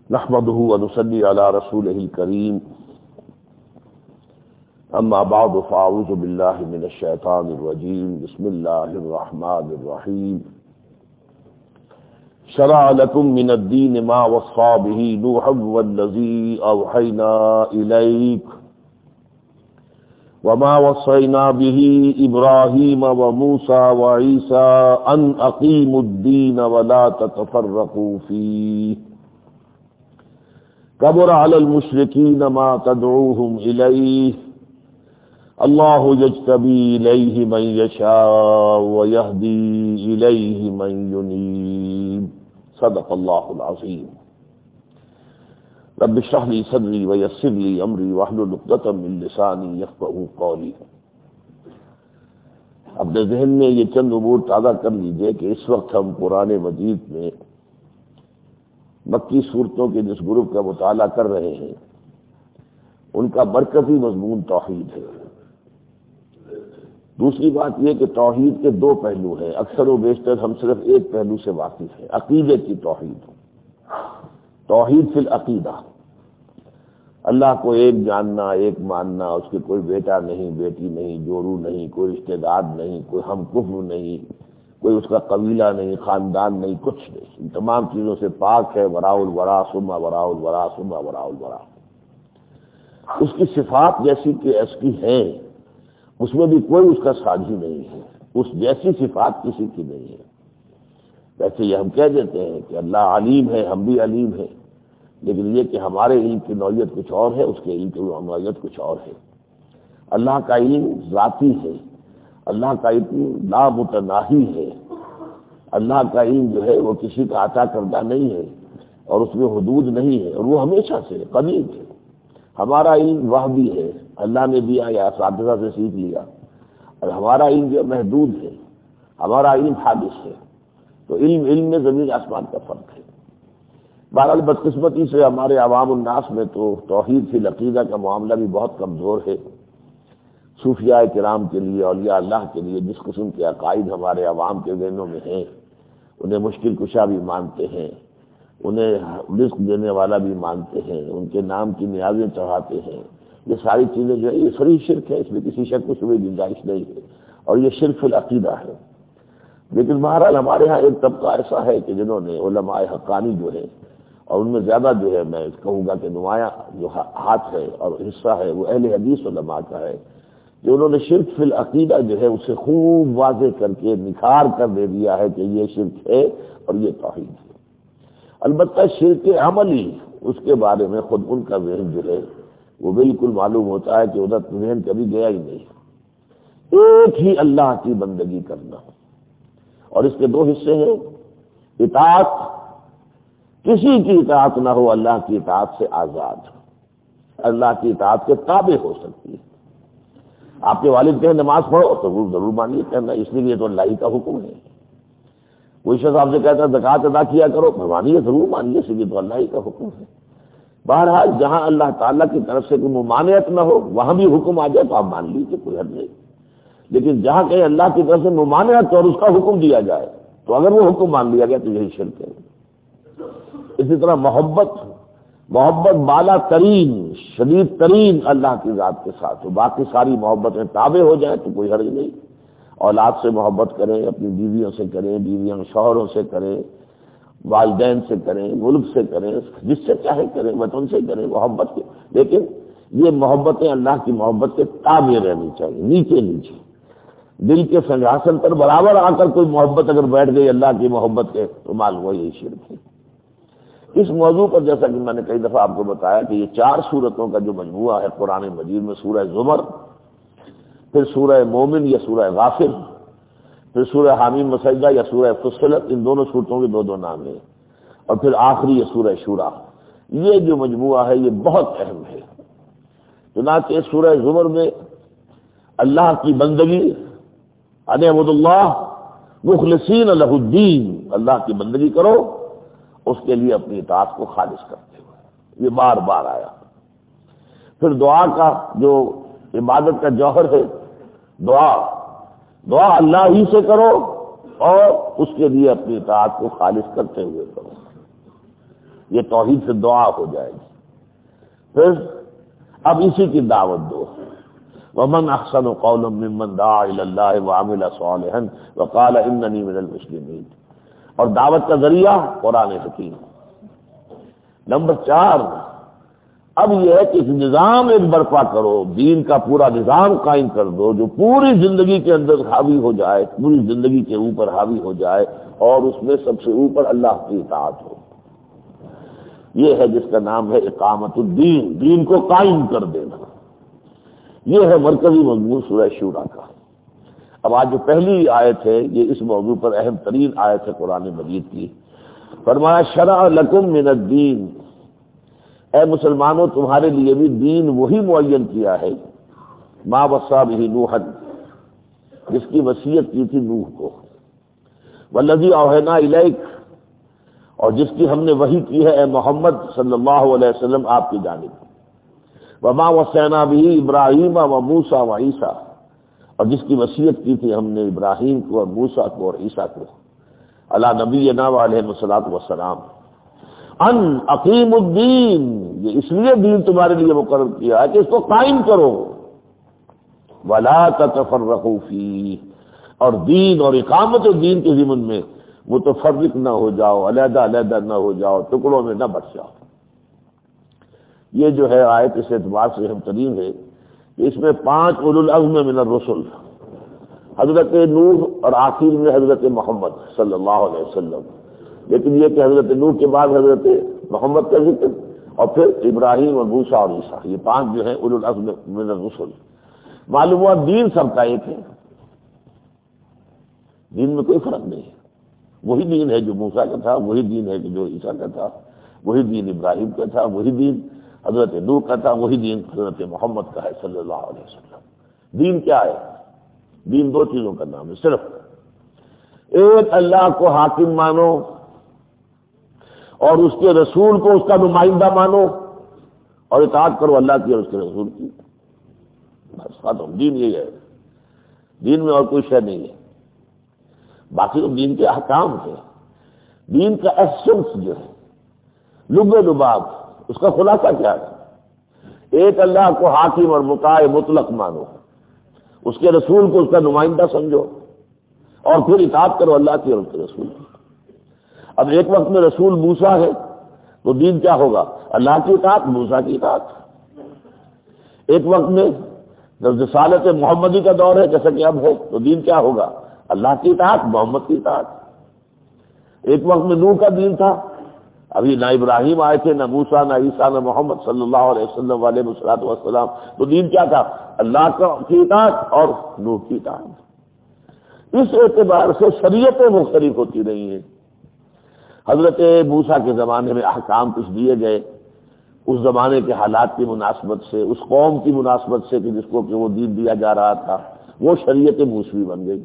نحمده ونصلي على رسوله الكريم اما بعد فاعوذ بالله من الشيطان الرجيم بسم الله الرحمن الرحيم شرع لكم من الدين ما وصى به نوحا والذي اوحينا اليك وما وصينا به ابراهيم وموسى وعيسى ان اقيموا الدين ولا تتفرقوا فيه كبر على المشركين ما تدعوهم إليه الله يجتبي إليه من يشاء ويهدي إليه من ينيب صدق الله العظيم رب اشرح لي صدري ويسر لي أمري واحلل عقدة من لساني يفقهوا قولي۔ اپنے ذہن میں یہ چند امور تازہ کر لیجئے کہ اس وقت ہم قرآن مجید میں مکی صورتوں کے جس گروپ کا مطالعہ کر رہے ہیں ان کا مرکزی مضمون توحید ہے۔ دوسری بات یہ کہ توحید کے دو پہلو ہیں، اکثر و بیشتر ہم صرف ایک پہلو سے واقف ہیں، عقیدے کی توحید، توحید فی العقیدہ، اللہ کو ایک جاننا، ایک ماننا، اس کے کوئی بیٹا نہیں، بیٹی نہیں، جورو نہیں، کوئی رشتہ دار نہیں، کوئی ہم کفر نہیں، کوئی اس کا قبیلہ نہیں، خاندان نہیں، کچھ نہیں، ان تمام چیزوں سے پاک ہے، وراء الورا ثم وراء الورا ثم وراء الورا۔ اس کی صفات جیسی کہ اس کی ہیں اس میں بھی کوئی اس کا ساجی نہیں ہے، اس جیسی صفات کسی کی نہیں ہے۔ ویسے یہ ہم کہہ دیتے ہیں کہ اللہ علیم ہے، ہم بھی علیم ہیں، لیکن یہ کہ ہمارے علم کی نوعیت کچھ اور ہے، اس کے علم کی نوعیت کچھ اور ہے۔ اللہ کا علم ذاتی ہے، اللہ کا علم لامتناہی ہے، اللہ کا علم جو ہے وہ کسی کا عطا کردہ نہیں ہے اور اس میں حدود نہیں ہے، اور وہ ہمیشہ سے قدیم ہے۔ ہمارا علم وحی ہے، اللہ نے دیا یا اساتذہ سے سیکھ لیا، اور ہمارا علم جو محدود ہے، ہمارا علم حادث ہے۔ تو علم میں زمین آسمان کا فرق ہے۔ بہرحال بدقسمتی سے ہمارے عوام الناس میں تو توحید فی العقیدہ کا معاملہ بھی بہت کمزور ہے۔ صوفیاء کرام کے لیے، اولیاء اللہ کے لیے جس قسم کے عقائد ہمارے عوام کے ذہنوں میں ہیں، انہیں مشکل کشا بھی مانتے ہیں، انہیں رزق دینے والا بھی مانتے ہیں، ان کے نام کی نیازیں چڑھاتے ہیں، یہ ساری چیزیں جو ہے یہ صریح شرک ہے، اس میں کسی شک و شبہ کی گنجائش نہیں ہے، اور یہ شرک فی العقیدہ ہے۔ لیکن بہرحال ہمارے ہاں ایک طبقہ ایسا ہے کہ جنہوں نے علماء حقانی جو ہے، اور ان میں زیادہ جو ہے میں کہوں گا کہ نمایاں جو ہاتھ ہے اور حصہ ہے وہ اہل حدیث علماء کا ہے، کہ انہوں نے شرک فی العقیدہ جو ہے اسے خوب واضح کر کے نکھار کر دے دیا ہے کہ یہ شرک ہے اور یہ توحید ہے۔ البتہ شرک عملی اس کے بارے میں خود ان کا ذہن جو ہے وہ بالکل معلوم ہوتا ہے کہ ادھر ذہن کبھی گیا ہی نہیں۔ ایک ہی اللہ کی بندگی کرنا، اور اس کے دو حصے ہیں، اطاعت، کسی کی اطاعت نہ ہو اللہ کی اطاعت سے آزاد، اللہ کی اطاعت کے تابع ہو سکتی ہے۔ آپ کے والد کہیں نماز پڑھو تو وہ ضرور مانیے، کہنا اس لیے تو اللہ ہی کا حکم ہے۔ کوئی شخص آپ سے کہتا ہے زکوٰۃ ادا کیا کرو، مانیے، ضرور مانیے، اس لیے تو اللہ ہی کا حکم ہے۔ بہرحال جہاں اللہ تعالیٰ کی طرف سے کوئی ممانعت نہ ہو وہاں بھی حکم آ جائے تو آپ مان لیجیے، کوئی حد نہیں۔ لیکن جہاں کہیں اللہ کی طرف سے ممانعت اور اس کا حکم دیا جائے تو اگر وہ حکم مان لیا گیا تو یہی شرک ہے۔ اسی طرح محبت بالا ترین، شدید ترین اللہ کی ذات کے ساتھ ہو، باقی ساری محبتیں تابع ہو جائیں تو کوئی حرج نہیں۔ اولاد سے محبت کریں، اپنی بیویوں سے کریں، بیویاں شوہروں سے کریں، والدین سے کریں، ملک سے کریں، جس سے چاہے کریں، وطن سے کریں محبت کے، لیکن یہ محبتیں اللہ کی محبت کے تابع رہنی چاہیے، نیچے نیچے دل کے سنگھاسن پر برابر آ کر کوئی محبت اگر بیٹھ گئی اللہ کی محبت کے تو معلوم ہو یہی شرک ہے۔ اس موضوع پر جیسا کہ میں نے کئی دفعہ آپ کو بتایا کہ یہ 4 سورتوں کا جو مجموعہ ہے قرآن مجید میں، سورہ زمر، پھر سورہ مومن یا سورہ غافر، پھر سورہ حامیم وسجدہ یا سورہ فصلت، ان دونوں سورتوں کے دو نام ہیں، اور پھر آخری یہ سورہ شورا، یہ جو مجموعہ ہے یہ بہت اہم ہے۔ چنانچہ سورہ زمر میں اللہ کی بندگی، ان اعبدوا اللہ مخلصین لہ الدین، اللہ کی بندگی کرو اس کے لیے اپنی اطاعت کو خالص کرتے ہوئے، یہ بار بار آیا۔ پھر دعا کا جو عبادت کا جوہر ہے، دعا اللہ ہی سے کرو اور اس کے لیے اپنی اطاعت کو خالص کرتے ہوئے کرو۔ یہ توحید سے دعا ہو جائے گی. پھر اب اسی کی دعوت دو. ومن احسن قولا ممن دعا الى الله وعمل صالحا وقال انني من المسلمين. اور دعوت کا ذریعہ قرآن حکیم. نمبر 4، اب یہ ہے کہ اس نظام ایک برپا کرو، دین کا پورا نظام قائم کر دو جو پوری زندگی کے اندر حاوی ہو جائے، پوری زندگی کے اوپر حاوی ہو جائے، اور اس میں سب سے اوپر اللہ کی اطاعت ہو. یہ ہے جس کا نام ہے اقامت الدین، دین کو قائم کر دینا. یہ ہے مرکزی مضمون سورہ شورى کا. اب آج جو پہلی آیت ہے یہ اس موضوع پر اہم ترین آیت ہے قرآن مجید کی. فرمایا شرع لکم من الدین، اے مسلمانوں تمہارے لیے بھی دین وہی معین کیا ہے ما وصی بہ نوح، جس کی وصیت کی تھی نوح کو، والذی اوحینا الیک، اور جس کی ہم نے وحی کی ہے اے محمد صلی اللہ علیہ وسلم آپ کی جانب، وما وصینا بہ ابراہیم و موسیٰ و عیسیٰ، اور جس کی وصیت کی تھی ہم نے ابراہیم کو اور موسیٰ کو اور عیسیٰ کو، علی نبینا و علیہ الصلوۃ والسلام، ان اقیم الدین، یہ اس لیے دین تمہارے لیے مقرر کیا ہے کہ اس کو قائم کرو، ولا تتفرقوا فیہ، اور دین اور اقامت دین کے ضمن میں متفرق نہ ہو جاؤ، علیحدہ علیحدہ نہ ہو جاؤ، ٹکڑوں میں نہ بٹ جاؤ. یہ جو ہے آیت اس اعتبار سے اہم ترین ہے کہ اس میں 5 اولو العزم من الرسل، حضرت نوح اور آخر میں حضرت محمد صلی اللہ علیہ وسلم، لیکن یہ کہ حضرت نوح کے بعد حضرت محمد کا ذکر، اور پھر ابراہیم اور موسیٰ اور عیسیٰ، یہ 5 جو ہیں اولو العزم من الرسل. معلوم ہوا دین سب کا ایک ہے، دین میں کوئی فرق نہیں ہے. وہی دین ہے جو موسیٰ کا تھا، وہی دین ہے کہ جو عیسیٰ کا تھا، وہی دین ابراہیم کا تھا، وہی دین حضرت نوح کا تھا، وہی دین حضرت محمد کا ہے صلی اللہ علیہ وسلم. دین کیا ہے؟ دین 2 چیزوں کا نام ہے صرف. ایک اللہ کو حاکم مانو اور اس کے رسول کو اس کا نمائندہ مانو اور اطاعت کرو اللہ کی اور اس کے رسول کی. بس ختم. دین یہی ہے، دین میں اور کوئی شے نہیں ہے. باقی تو دین کے احکام ہیں. دین کا ایسنس جو ہے، لب لباب، اس کا خلاصہ کیا ہے؟ ایک اللہ کو حاکم اور مطاع مطلق مانو، اس کے رسول کو اس کا نمائندہ سمجھو، اور پھر اطاعت کرو اللہ کی اور اس کے رسول کی. اب ایک وقت میں رسول موسیٰ ہے تو دین کیا ہوگا؟ اللہ کی اطاعت، موسیٰ کی اطاعت. ایک وقت میں جب رسالت محمدی کا دور ہے جیسا کہ اب ہے تو دین کیا ہوگا؟ اللہ کی اطاعت، محمد کی اطاعت. ایک وقت میں نوح کا دین تھا، ابھی نہ ابراہیم آئے تھے، نہ موسیٰ، نہ عیسیٰ، نہ محمد صلی اللہ علیہ وسلم علیہ الصلوۃ والسلام، تو دین کیا تھا؟ اللہ کی اطاعت اور نوح کی اطاعت. اس اعتبار سے شریعتیں مختلف ہوتی رہی ہیں. حضرت موسیٰ کے زمانے میں احکام کچھ دیے گئے اس زمانے کے حالات کی مناسبت سے، اس قوم کی مناسبت سے کہ جس کو کہ وہ دین دیا جا رہا تھا، وہ شریعت موسوی بن گئی.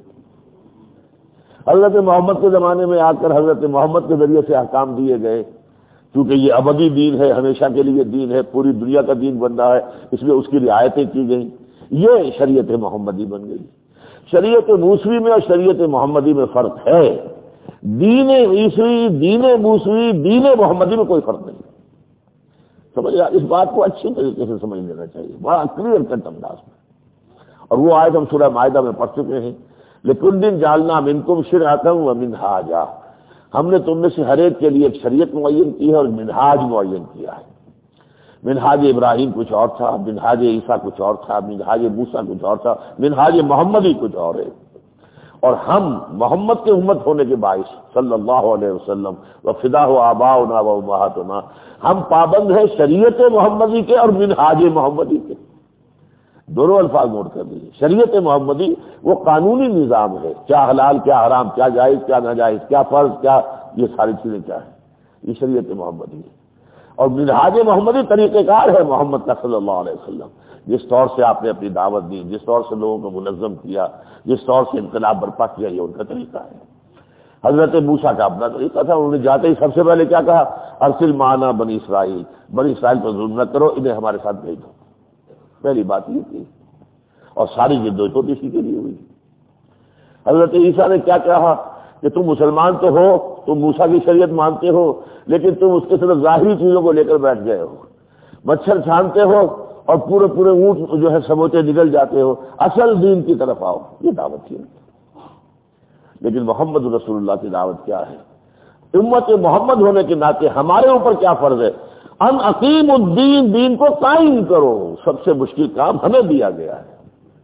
حضرت محمد کے زمانے میں آ کر حضرت محمد کے ذریعے سے احکام دیے گئے، کیونکہ یہ ابدی دین ہے، ہمیشہ کے لیے دین ہے، پوری دنیا کا دین بن رہا ہے، اس لیے اس کی رعایتیں کی گئیں. یہ شریعت محمدی بن گئی. شریعت موسوی میں اور شریعت محمدی میں فرق ہے. دین عیسوی، دین موسوی، دین محمدی میں کوئی فرق نہیں. سمجھ اس بات کو اچھی طریقے سے سمجھ لینا چاہیے، بڑا کلیئر کٹ انداز میں. اور وہ آیت ہم سورہ مائدہ میں پڑھ چکے ہیں، لِكُلٍّ جَعَلْنَا مِنْكُمْ شِرْعَةً وَمِنْهَاجًا، ہم نے تم میں سے ہر ایک کے لیے ایک شریعت معین کی ہے اور منہاج معین کیا ہے. منہاج ابراہیم کچھ اور تھا، منہاج عیسیٰ کچھ اور تھا، منہاج موسیٰ کچھ اور تھا، منہاج محمدی کچھ اور ہے. اور ہم محمد کے امت ہونے کے باعث صلی اللہ علیہ وسلم وفداہ آباؤنا و امہاتنا، ہم پابند ہیں شریعت محمدی کے اور منہاج محمدی کے. دونوں الفاظ نوٹ کر دیجیے. شریعت محمدی وہ قانونی نظام ہے، کیا حلال کیا حرام، کیا جائز کیا ناجائز، کیا فرض کیا، یہ ساری چیزیں کیا ہیں، یہ شریعت محمدی ہے. اور منہاج محمدی طریقہ کار ہے محمد کا صلی اللہ علیہ وسلم، جس طور سے آپ نے اپنی دعوت دی، جس طور سے لوگوں کو منظم کیا، جس طور سے انقلاب برپا کیا، یہ ان کا طریقہ ہے. حضرت موسیٰ کا اپنا طریقہ تھا. انہوں نے جاتے ہی سب سے پہلے کیا کہا؟ ارسل معنا بنی اسرائیل، بنی اسرائیل پر ظلم نہ کرو، انہیں ہمارے ساتھ بھیج دو. پہلی بات یہ تھی، اور ساری جدوجہد اسی کے لیے ہوئی. حضرت عیسیٰ نے کیا کہا کہ تم مسلمان تو ہو تم موسیٰ کی شریعت مانتے ہو لیکن تم اس کے صرف ظاہری چیزوں کو لے کر بیٹھ گئے ہو، مچھر چھانتے ہو اور پورے پورے اونٹ جو ہے سموچے نگل جاتے ہو، اصل دین کی طرف آؤ، یہ دعوت تھی۔ لیکن محمد رسول اللہ کی دعوت کیا ہے؟ امت محمد ہونے کے ناطے ہمارے اوپر کیا فرض ہے؟ ان اقیم الدین، دین کو قائم کرو۔ سب سے مشکل کام ہمیں دیا گیا ہے،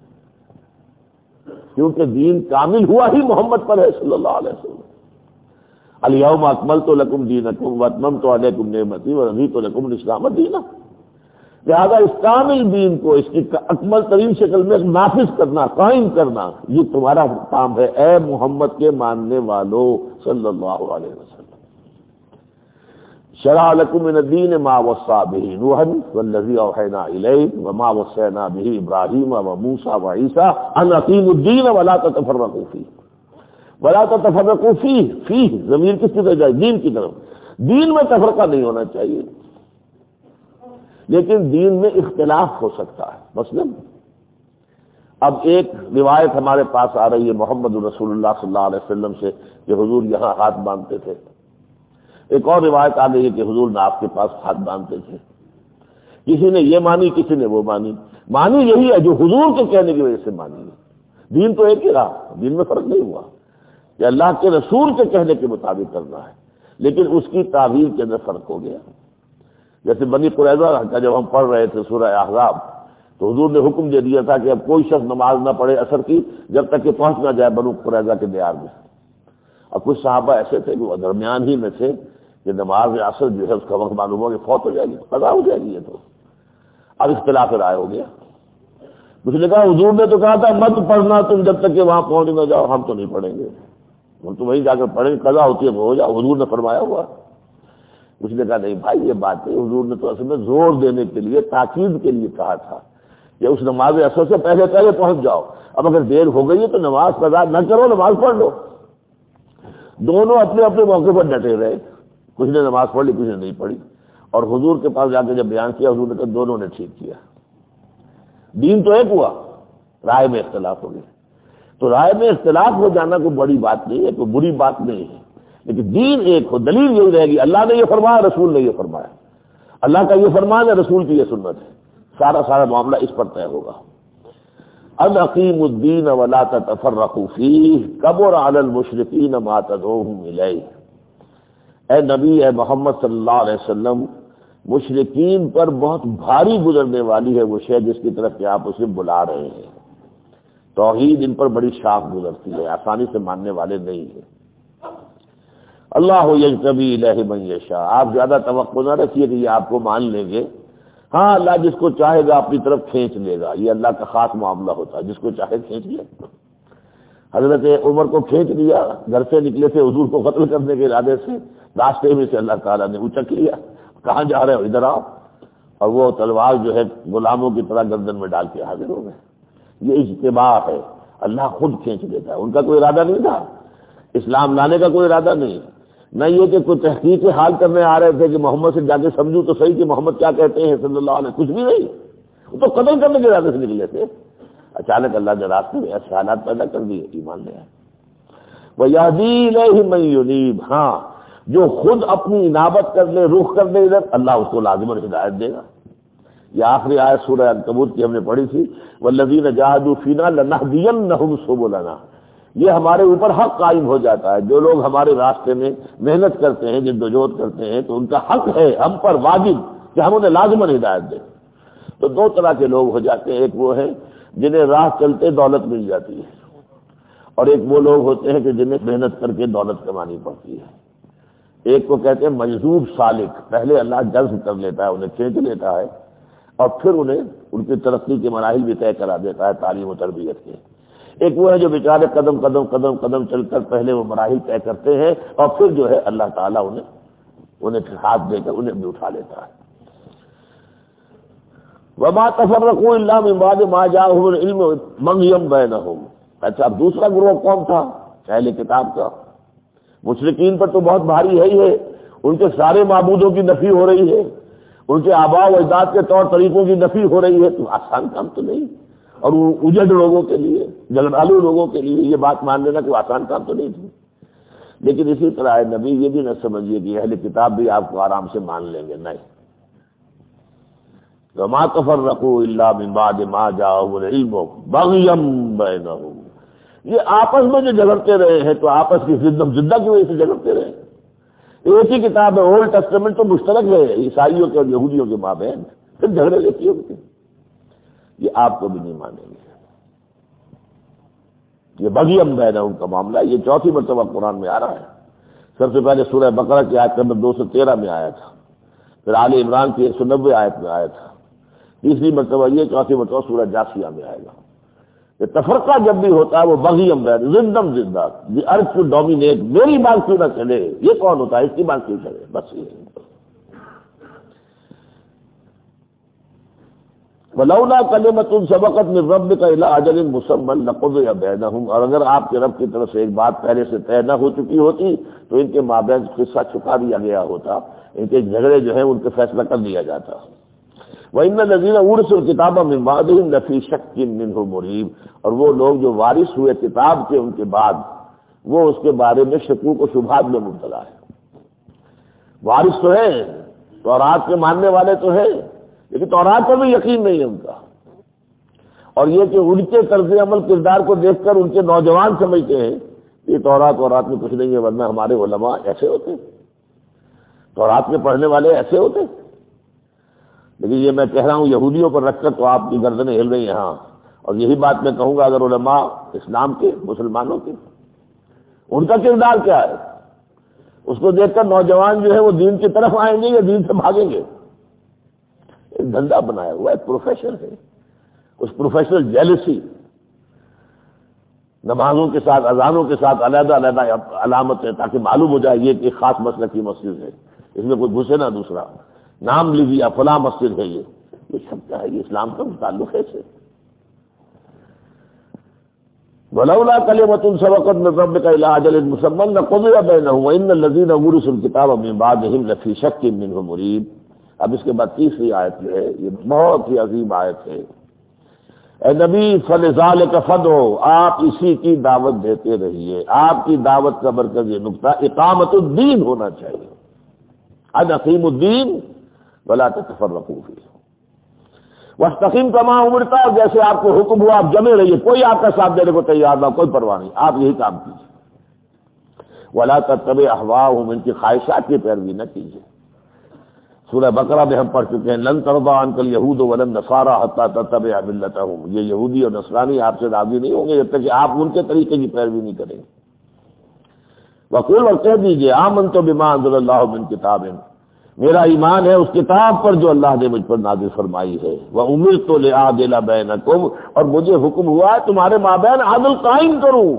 کیونکہ دین کامل ہوا ہی محمد پر ہے صلی اللہ علیہ وسلم۔ الیوم اکملت لکم دینکم واتممت علیکم نعمتی ورضیت لکم الاسلام دینا۔ لہذا اس کامل دین کو اس کی اکمل ترین شکل میں نافذ کرنا، قائم کرنا، یہ تمہارا کام ہے اے محمد کے ماننے والوں صلی اللہ علیہ وسلم۔ شرع لکم من الدین ما وصى به نوحا والذی اوحینا الیک وما وصینا به ابراہیم وموسیٰ وعیسیٰ ان اقیموا الدین ولا تتفرقوا فیہ ولا تتفرقوا فیہ ضمیر کس کی طرف جائے؟ دین کی طرف۔ دین میں تفرقہ نہیں ہونا چاہیے، لیکن دین میں اختلاف ہو سکتا ہے۔ مثلا اب ایک روایت ہمارے پاس آ رہی ہے محمد رسول اللہ صلی اللہ علیہ وسلم سے کہ حضور یہاں ہاتھ باندھتے تھے، ایک اور روایت آ رہی ہے کہ حضور ناف کے پاس ہاتھ باندھتے تھے۔ کسی نے یہ مانی، کسی نے وہ مانی یہی ہے جو حضور کے کہنے کی وجہ سے مانی ہے۔ دین تو ایک ہی رہا، دین میں فرق نہیں ہوا کہ اللہ کے رسول کے کہنے کے مطابق کرنا ہے، لیکن اس کی تعبیر کے اندر فرق ہو گیا۔ جیسے بنی قریظہ کا جب ہم پڑھ رہے تھے سورہ احزاب تو حضور نے حکم دے دیا تھا کہ اب کوئی شخص نماز نہ پڑھے عصر کی جب تک کہ پہنچ نہ جائے بنو قریظہ کے دیار میں۔ اور کچھ صحابہ ایسے تھے کہ وہ درمیان ہی میں تھے کہ نماز عصر جو ہے اس کا وقت معلوم ہو کہ فوت ہو جائے گی، قضا ہو جائے گی۔ یہ تو اب اختلاف رائے ہو گیا۔ کچھ نے کہا حضور نے تو کہا تھا مت پڑھنا تم جب تک کہ وہاں پہنچ نہ جاؤ، ہم تو نہیں پڑھیں گے، ہم تو وہیں جا کر پڑھیں گے، قضا ہوتی ہے وہ ہو جاؤ، حضور نے فرمایا ہوا۔ کچھ نے کہا نہیں بھائی یہ بات نہیں، حضور نے تو اصل میں زور دینے کے لیے، تاکید کے لیے کہا تھا کہ اس نماز عصر سے پہلے پہنچ جاؤ، اب اگر دیر ہو گئی ہے تو نماز قضا نہ کرو، نماز پڑھ لو۔ دونوں اپنے اپنے موقع پر ڈٹے رہے، کچھ نے نماز پڑھ لی، کچھ نے نہیں پڑھی، اور حضور کے پاس جا کے جب بیان کیا حضور نے کہا دونوں نے ٹھیک کیا، دین تو ایک ہوا، رائے میں اختلاف ہو گیا۔ تو رائے میں اختلاف ہو جانا کوئی بڑی بات نہیں ہے، کوئی بری بات نہیں ہے، لیکن دین ایک ہو، دلیل یہی رہے گی اللہ نے یہ فرمایا، رسول نے یہ فرمایا، اللہ کا یہ فرمان ہے، رسول کی یہ سنت ہے، سارا معاملہ اس پر طے ہوگا۔ ان اقیموا الدین ولا تتفرقوا فیہ کبر علی المشرکین ما تدعوہم الیہ۔ اے نبی، اے محمد صلی اللہ علیہ وسلم، مشرکین پر بہت بھاری گزرنے والی ہے وہ شے جس کی طرف کہ آپ اسے بلا رہے ہیں۔ توحید ان پر بڑی شاق گزرتی ہے، آسانی سے ماننے والے نہیں ہیں۔ اللہ یجتبی الیہ من یشاء، آپ زیادہ توقع نہ رکھیے کہ یہ آپ کو مان لیں گے۔ ہاں اللہ جس کو چاہے گا اپنی طرف کھینچ لے گا، یہ اللہ کا خاص معاملہ ہوتا ہے، جس کو چاہے کھینچ لے۔ حضرت عمر کو کھینچ لیا، گھر سے نکلے تھے حضور کو قتل کرنے کے ارادے سے، راستے میں سے اللہ تعالیٰ نے اچک لیا، کہاں جا رہے ہو ادھر آؤ، اور وہ تلوار جو ہے غلاموں کی طرح گردن میں ڈال کے حاضر ہو گئے۔ یہ اجتباع ہے، اللہ خود کھینچ لیتا ہے، ان کا کوئی ارادہ نہیں تھا، اسلام لانے کا کوئی ارادہ نہیں، نہ یہ کہ کوئی تحقیق حال کرنے آ رہے تھے کہ محمد سے جا کے سمجھوں تو صحیح کہ محمد کیا کہتے ہیں صلی اللہ علیہ، کچھ بھی نہیں، وہ تو قتل کرنے کے ارادے سے نکلے تھے۔ اچانک اللہ نے راستے میں ایسے حالات پیدا کر دیے، ایمان لے آئے۔ وَيَهْدِي إِلَيْهِ مَن يُنِيبُ، ہاں جو خود اپنی انابت کر لے، رخ کر لے ادھر، اللہ اس کو لازماً ہدایت دے گا۔ یہ آخری آیت سورہ عنکبوت کی ہم نے پڑھی تھی، وَالَّذِينَ جَاهَدُوا فِينَا لَنَهْدِيَنَّهُمْ سُبُلَنَا، یہ ہمارے اوپر حق قائم ہو جاتا ہے، جو لوگ ہمارے راستے میں محنت کرتے ہیں، جدوجہد کرتے ہیں، تو ان کا حق ہے ہم پر واجب کہ ہم انہیں لازماً ہدایت دیں۔ تو دو طرح کے لوگ ہو جاتے ہیں، ایک وہ ہیں جنہیں راہ چلتے دولت مل جاتی ہے، اور ایک وہ لوگ ہوتے ہیں کہ جنہیں محنت کر کے دولت کمانی پڑتی ہے۔ ایک کو کہتے ہیں مجذوب سالک، پہلے اللہ جذب کر لیتا ہے، انہیں کھینچ لیتا ہے، اور پھر انہیں ان کی ترقی کے مراحل بھی طے کرا دیتا ہے تعلیم و تربیت کے۔ ایک وہ ہے جو بیچارے قدم قدم قدم قدم چل کر پہلے وہ مراحل طے کرتے ہیں، اور پھر جو ہے اللہ تعالیٰ انہیں ہاتھ دے کر انہیں بھی اٹھا لیتا ہے۔ وما تفرقوا الا من بعد ما جاءهم العلم بغيا بينهم۔ اچھا اب دوسرا گروہ کون تھا؟ اہل کتاب کا۔ مشرکین پر تو بہت بھاری ہے ہی ہے، ان کے سارے معبودوں کی نفی ہو رہی ہے، ان کے آباء و اجداد کے طور طریقوں کی نفی ہو رہی ہے، تو آسان کام تو نہیں، اور اجڑ لوگوں کے لیے، جھگڑالو لوگوں کے لیے یہ بات مان لینا کوئی آسان کام تو نہیں تھی۔ لیکن اسی طرح ہے نبی یہ بھی نہ سمجھیے کہ اہل کتاب بھی آپ کو آرام سے مان لیں گے، نہیں. وما تفرقوا الا من بعد ما جاءهم العلم بغيا بينهم. یہ آپس میں جو جھگڑتے رہے ہیں تو آپس کی زدہ کی وجہ سے جھگڑتے رہے. ایک ہی کتاب ہے، اولڈ ٹیسٹمنٹ تو مشترک ہے عیسائیوں کے اور یہودیوں کے مابین، پھر جھگڑے لیتی ہوتے. یہ آپ کو بھی نہیں مانیں گے. یہ بغیم بینہم کا معاملہ یہ چوتھی مرتبہ قرآن میں آ رہا ہے. سب سے پہلے سورہ بقرہ کی آیت نمبر 213 میں آیا تھا، پھر آل عمران کی 190 آیت میں آیا تھا، تیسری مرتبہ یہ، چوتھی مرتبہ سورہ جاسیہ میں آئے گا. یہ تفرقہ جب بھی ہوتا ہے وہ بغیم بین، زندم زندہ، دی ارتھ ٹو ڈومینیٹ، میری بات کیوں نہ چلے، یہ کون ہوتا ہے، اس کی بات کیوں چلے، بس یہ. ولولا کلمۃ سبقت من ربک الی اجل مسمى لقضی بینہم. اور اگر آپ کے رب کی طرف سے ایک بات پہلے سے طے نہ ہو چکی ہوتی تو ان کے مابین قصہ چھپا دیا گیا ہوتا، ان کے جھگڑے جو ہیں ان کے فیصلہ کر دیا جاتا. وَإِنَّ الَّذِينَ أُورِثُوا الْكِتَابَ مِن بَعْدِهِمْ لَفِي شَكٍّ مِّنْهُ مُرِيبٍ. اور وہ لوگ جو وارث ہوئے کتاب کے ان کے بعد، وہ اس کے بارے میں شکوک و شبہات میں مبتلا ہے. وارث تو ہیں، تورات کے ماننے والے تو ہیں، لیکن تورات پر بھی یقین نہیں ہے ان کا. اور یہ کہ ان کے طرز عمل کردار کو دیکھ کر ان کے نوجوان سمجھتے ہیں کہ تورات میں کچھ نہیں ہے، ورنہ ہمارے علماء ایسے ہوتے، تورات میں پڑھنے والے ایسے ہوتے. لیکن یہ میں کہہ رہا ہوں یہودیوں پر رکھ کر تو آپ کی گردنیں ہل رہی ہیں. ہاں، اور یہی بات میں کہوں گا اگر علماء اسلام کے، مسلمانوں کے، ان کا کردار کیا ہے، اس کو دیکھ کر نوجوان جو ہے وہ دین کی طرف آئیں گے یا دین سے بھاگیں گے. ایک دھندا بنایا ہوا ہے، پروفیشن ہے. اس پروفیشنل جیلسی، نمازوں کے ساتھ، اذانوں کے ساتھ علیحدہ علیحدہ علامت ہے تاکہ معلوم ہو جائے یہ کہ خاص مسلک کی مسجد ہے، اس میں کوئی گھسے نہ دوسرا. نام لیجیے فلاں مسجد ہے، یہ سب کیا ہے، یہ اسلام کا تعلق ہے سے. ولولا کلمۃ سبقت من ربک الی اجل مسمى لقضی بینہم وان الذین اورثوا الکتاب من بعدہم لفی شک منہ مریب. اب اس کے بعد تیسری آیت جو ہے یہ بہت ہی عظیم آیت ہے. اے نبی فلذلک فدعوا، آپ اسی کی دعوت دیتے رہیے. آپ کی دعوت کا مرکزی نقطہ اقامت الدین ہونا چاہیے. ان اقیموا الدین ولا تتفرقوا فیہ واستقم کما امرت. جیسے آپ کو حکم ہوا آپ جمے رہیے، کوئی آپ کا ساتھ دینے کو تیار نہ، کوئی پرواہ نہیں، آپ یہی کام کیجیے. ولا تتبع اهواءهم، ان کی خواہشات کی پیروی نہ کیجیے. سورہ بقرہ میں ہم پڑھ چکے ہیں لن ترضى عنك اليهود ولا النصارى حتى تتبع ملتهم. یہ یہودی اور نصرانی آپ سے راضی نہیں ہوں گے جب تک کہ آپ ان کے طریقے کی پیروی نہیں کریں گے. وقل، اور کہہ دیجیے آمنت بما انزل الله من کتاب، میرا ایمان ہے اس کتاب پر جو اللہ نے مجھ پر نازل فرمائی ہے. وَأُمِرْتُ لِأَعْدِلَ بَيْنَكُمْ، اور مجھے حکم ہوا ہے تمہارے مابین عدل قائم کروں.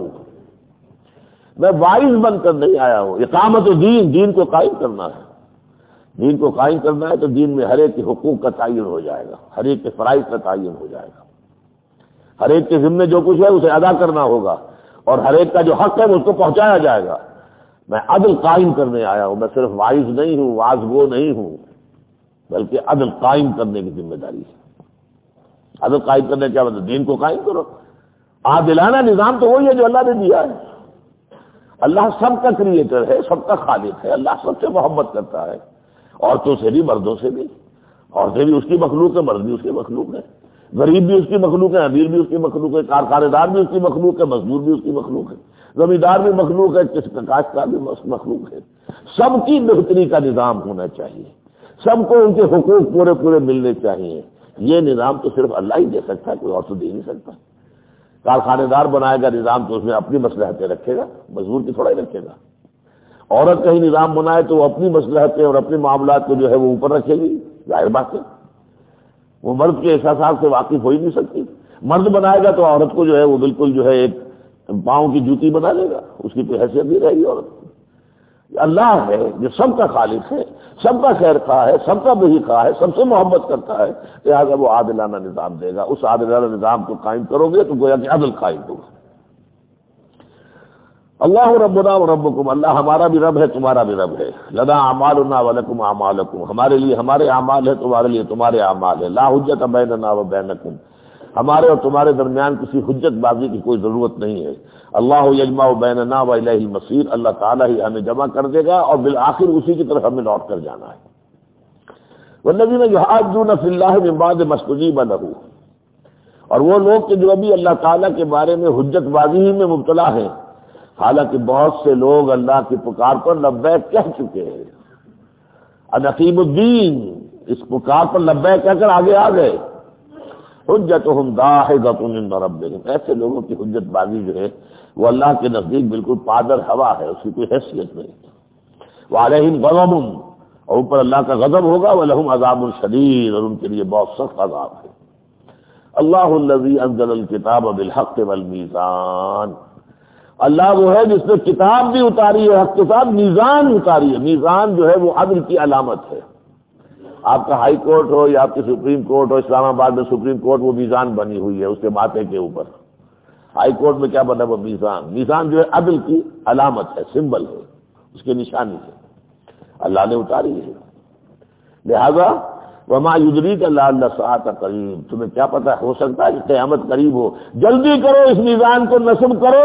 میں وائز بن کر نہیں آیا ہوں. اقامت دین، دین کو قائم کرنا ہے. دین کو قائم کرنا ہے تو دین میں ہر ایک کے حقوق کا تعین ہو جائے گا، ہر ایک کے فرائض کا تعین ہو جائے گا، ہر ایک کے ذمے جو کچھ ہے اسے ادا کرنا ہوگا، اور ہر ایک کا جو حق ہے اس کو پہنچایا جائے گا. میں عدل قائم کرنے آیا ہوں. میں صرف واعظ نہیں ہوں، واعظ گو نہیں ہوں، بلکہ عدل قائم کرنے کی ذمہ داری ہے. عدل قائم کرنے کیا مطلب؟ دین کو قائم کرو. عادلانہ نظام تو وہی ہے جو اللہ نے دیا ہے. اللہ سب کا کریٹر ہے، سب کا خالق ہے. اللہ سب سے محبت کرتا ہے، عورتوں سے بھی، مردوں سے بھی. عورتیں بھی اس کی مخلوق ہے، مرد بھی اس کی مخلوق ہے، غریب بھی اس کی مخلوق ہے، امیر بھی اس کی مخلوق ہے، کارخانے دار بھی اس کی مخلوق ہے، مزدور بھی اس کی مخلوق ہے، زمیندار بھی مخلوق ہے، کاشتکار بھی مخلوق ہے. سب کی بہتری کا نظام ہونا چاہیے، سب کو ان کے حقوق پورے پورے ملنے چاہیے. یہ نظام تو صرف اللہ ہی دے سکتا ہے، کوئی اور تو دے نہیں سکتا. کارخانے دار بنائے گا نظام تو اس میں اپنی مصلحتیں رکھے گا، مزدور کی تھوڑا ہی رکھے گا. عورت کہیں نظام بنائے تو وہ اپنی مصلحتیں اور اپنے معاملات کو جو ہے وہ اوپر رکھے گی، ظاہر بات ہے. وہ مرد کے احساسات سے واقف ہو ہی نہیں سکتی. مرد بنائے گا تو عورت کو جو ہے وہ بالکل جو ہے ایک پاؤں کی جوتی بنا لے گا، اس کی کوئی حیثیت نہیں رہے گی عورت کی. اللہ ہے جو سب کا خالق ہے، سب کا خیر خواہ ہے، سب کا بہی خواہ ہے، سب سے محبت کرتا ہے، لہٰذا وہ عادلانہ نظام دے گا. اس عادلانہ نظام کو قائم کرو گے تو گویا کہ عدل قائم ہوگا. اللہ ربنا و ربکم، اللہ ہمارا بھی رب ہے، تمہارا بھی رب ہے. لنا اعمالنا ولکم اعمالکم، ہمارے لیے ہمارے اعمال ہے، تمہارے لیے تمہارے اعمال ہے. لا حجت بیننا و بینکم، ہمارے اور تمہارے درمیان کسی حجت بازی کی کوئی ضرورت نہیں ہے۔ اللہ یجمع بیننا والیہ المصیر، اللہ تعالیٰ ہی ہمیں جمع کر دے گا اور بالآخر اسی کی طرف ہمیں لوٹ کر جانا ہے۔ والذین یحاجون فی اللہ من بعد ما استجیب لہ، اور وہ لوگ کہ جو ابھی اللہ تعالیٰ کے بارے میں حجت بازی ہی میں مبتلا ہیں، حالانکہ بہت سے لوگ اللہ کی پکار پر لبیک کہہ چکے ہیں، انقیم الدین، اس پکار پر لبیک کہہ کر آگے آ گئے، حجتہم داحضۃ عند ربہم، ایسے لوگوں کی حجت بازی جو ہے وہ اللہ کے نزدیک بالکل پادر ہوا ہے، اس کی کوئی حیثیت نہیں۔ وعلیہم غضب، اور اوپر اللہ کا غضب ہوگا، ولہم عذاب شدید، اور ان کے لیے بہت سخت عذاب ہے۔ اللہ الذی انزل الکتاب بالحق والمیزان، اللہ وہ ہے جس نے کتاب بھی اتاری ہے، حق کے ساتھ میزان اتاری ہے۔ میزان جو ہے وہ عدل کی علامت ہے۔ آپ کا ہائی کورٹ ہو یا آپ کی سپریم کورٹ ہو، اسلام آباد میں سپریم کورٹ وہ میزان بنی ہوئی ہے، اس کے ماتھے کے اوپر۔ ہائی کورٹ میں کیا بنا وہ میزان، میزان جو ہے عدل کی علامت ہے، سمبل ہے، اس کی نشانی ہے، اللہ نے اتاری ہے۔ لہذا وما یدریک لعل الساعۃ قریب، تمہیں کیا پتہ ہو سکتا ہے کہ قیامت قریب ہو، جلدی کرو، اس میزان کو نصب کرو۔